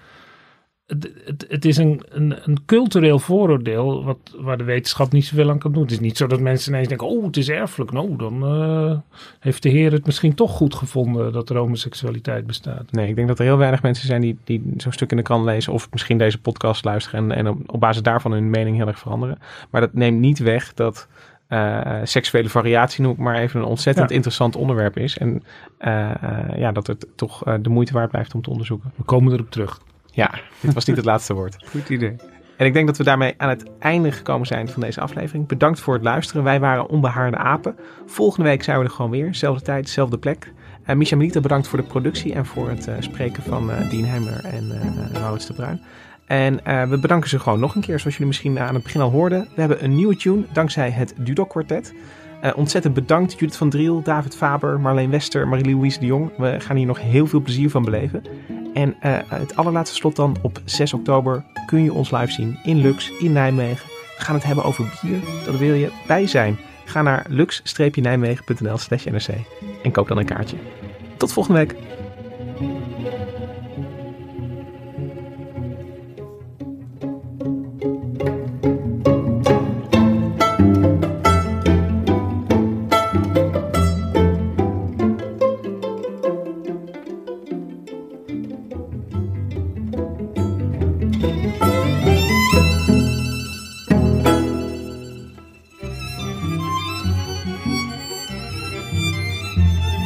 D: Het is een cultureel vooroordeel waar de wetenschap niet zoveel aan kan doen. Het is niet zo dat mensen ineens denken, het is erfelijk. Nou, dan heeft de Heer het misschien toch goed gevonden dat er homoseksualiteit bestaat.
B: Nee, ik denk dat er heel weinig mensen zijn die zo'n stuk in de krant lezen of misschien deze podcast luisteren en op basis daarvan hun mening heel erg veranderen. Maar dat neemt niet weg dat seksuele variatie, noem ik maar even, een ontzettend interessant onderwerp is. En dat het toch de moeite waard blijft om te onderzoeken.
D: We komen erop terug.
B: Ja, dit was niet het laatste woord.
C: Goed idee.
B: En ik denk dat we daarmee aan het einde gekomen zijn van deze aflevering. Bedankt voor het luisteren. Wij waren Onbehaarde Apen. Volgende week zijn we er gewoon weer. Zelfde tijd, zelfde plek. Misha Melita, bedankt voor de productie en voor het spreken van Dien Hemmer en Maurits de Bruin. En we bedanken ze gewoon nog een keer, zoals jullie misschien aan het begin al hoorden. We hebben een nieuwe tune, dankzij het Dudok Quartet. Ontzettend bedankt Judith van Driel, David Faber, Marleen Wester, Marie-Louise de Jong. We gaan hier nog heel veel plezier van beleven. En het allerlaatste slot dan, op 6 oktober kun je ons live zien in Lux in Nijmegen. We gaan het hebben over bier, daar wil je bij zijn. Ga naar lux-nijmegen.nl/nrc en koop dan een kaartje. Tot volgende week.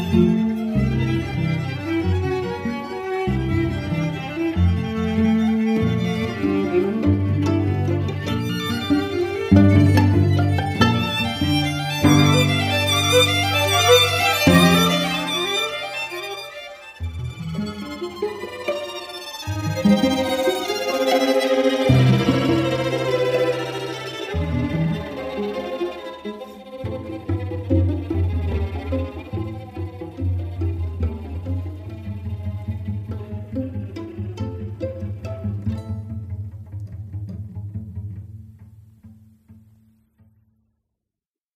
A: Doei!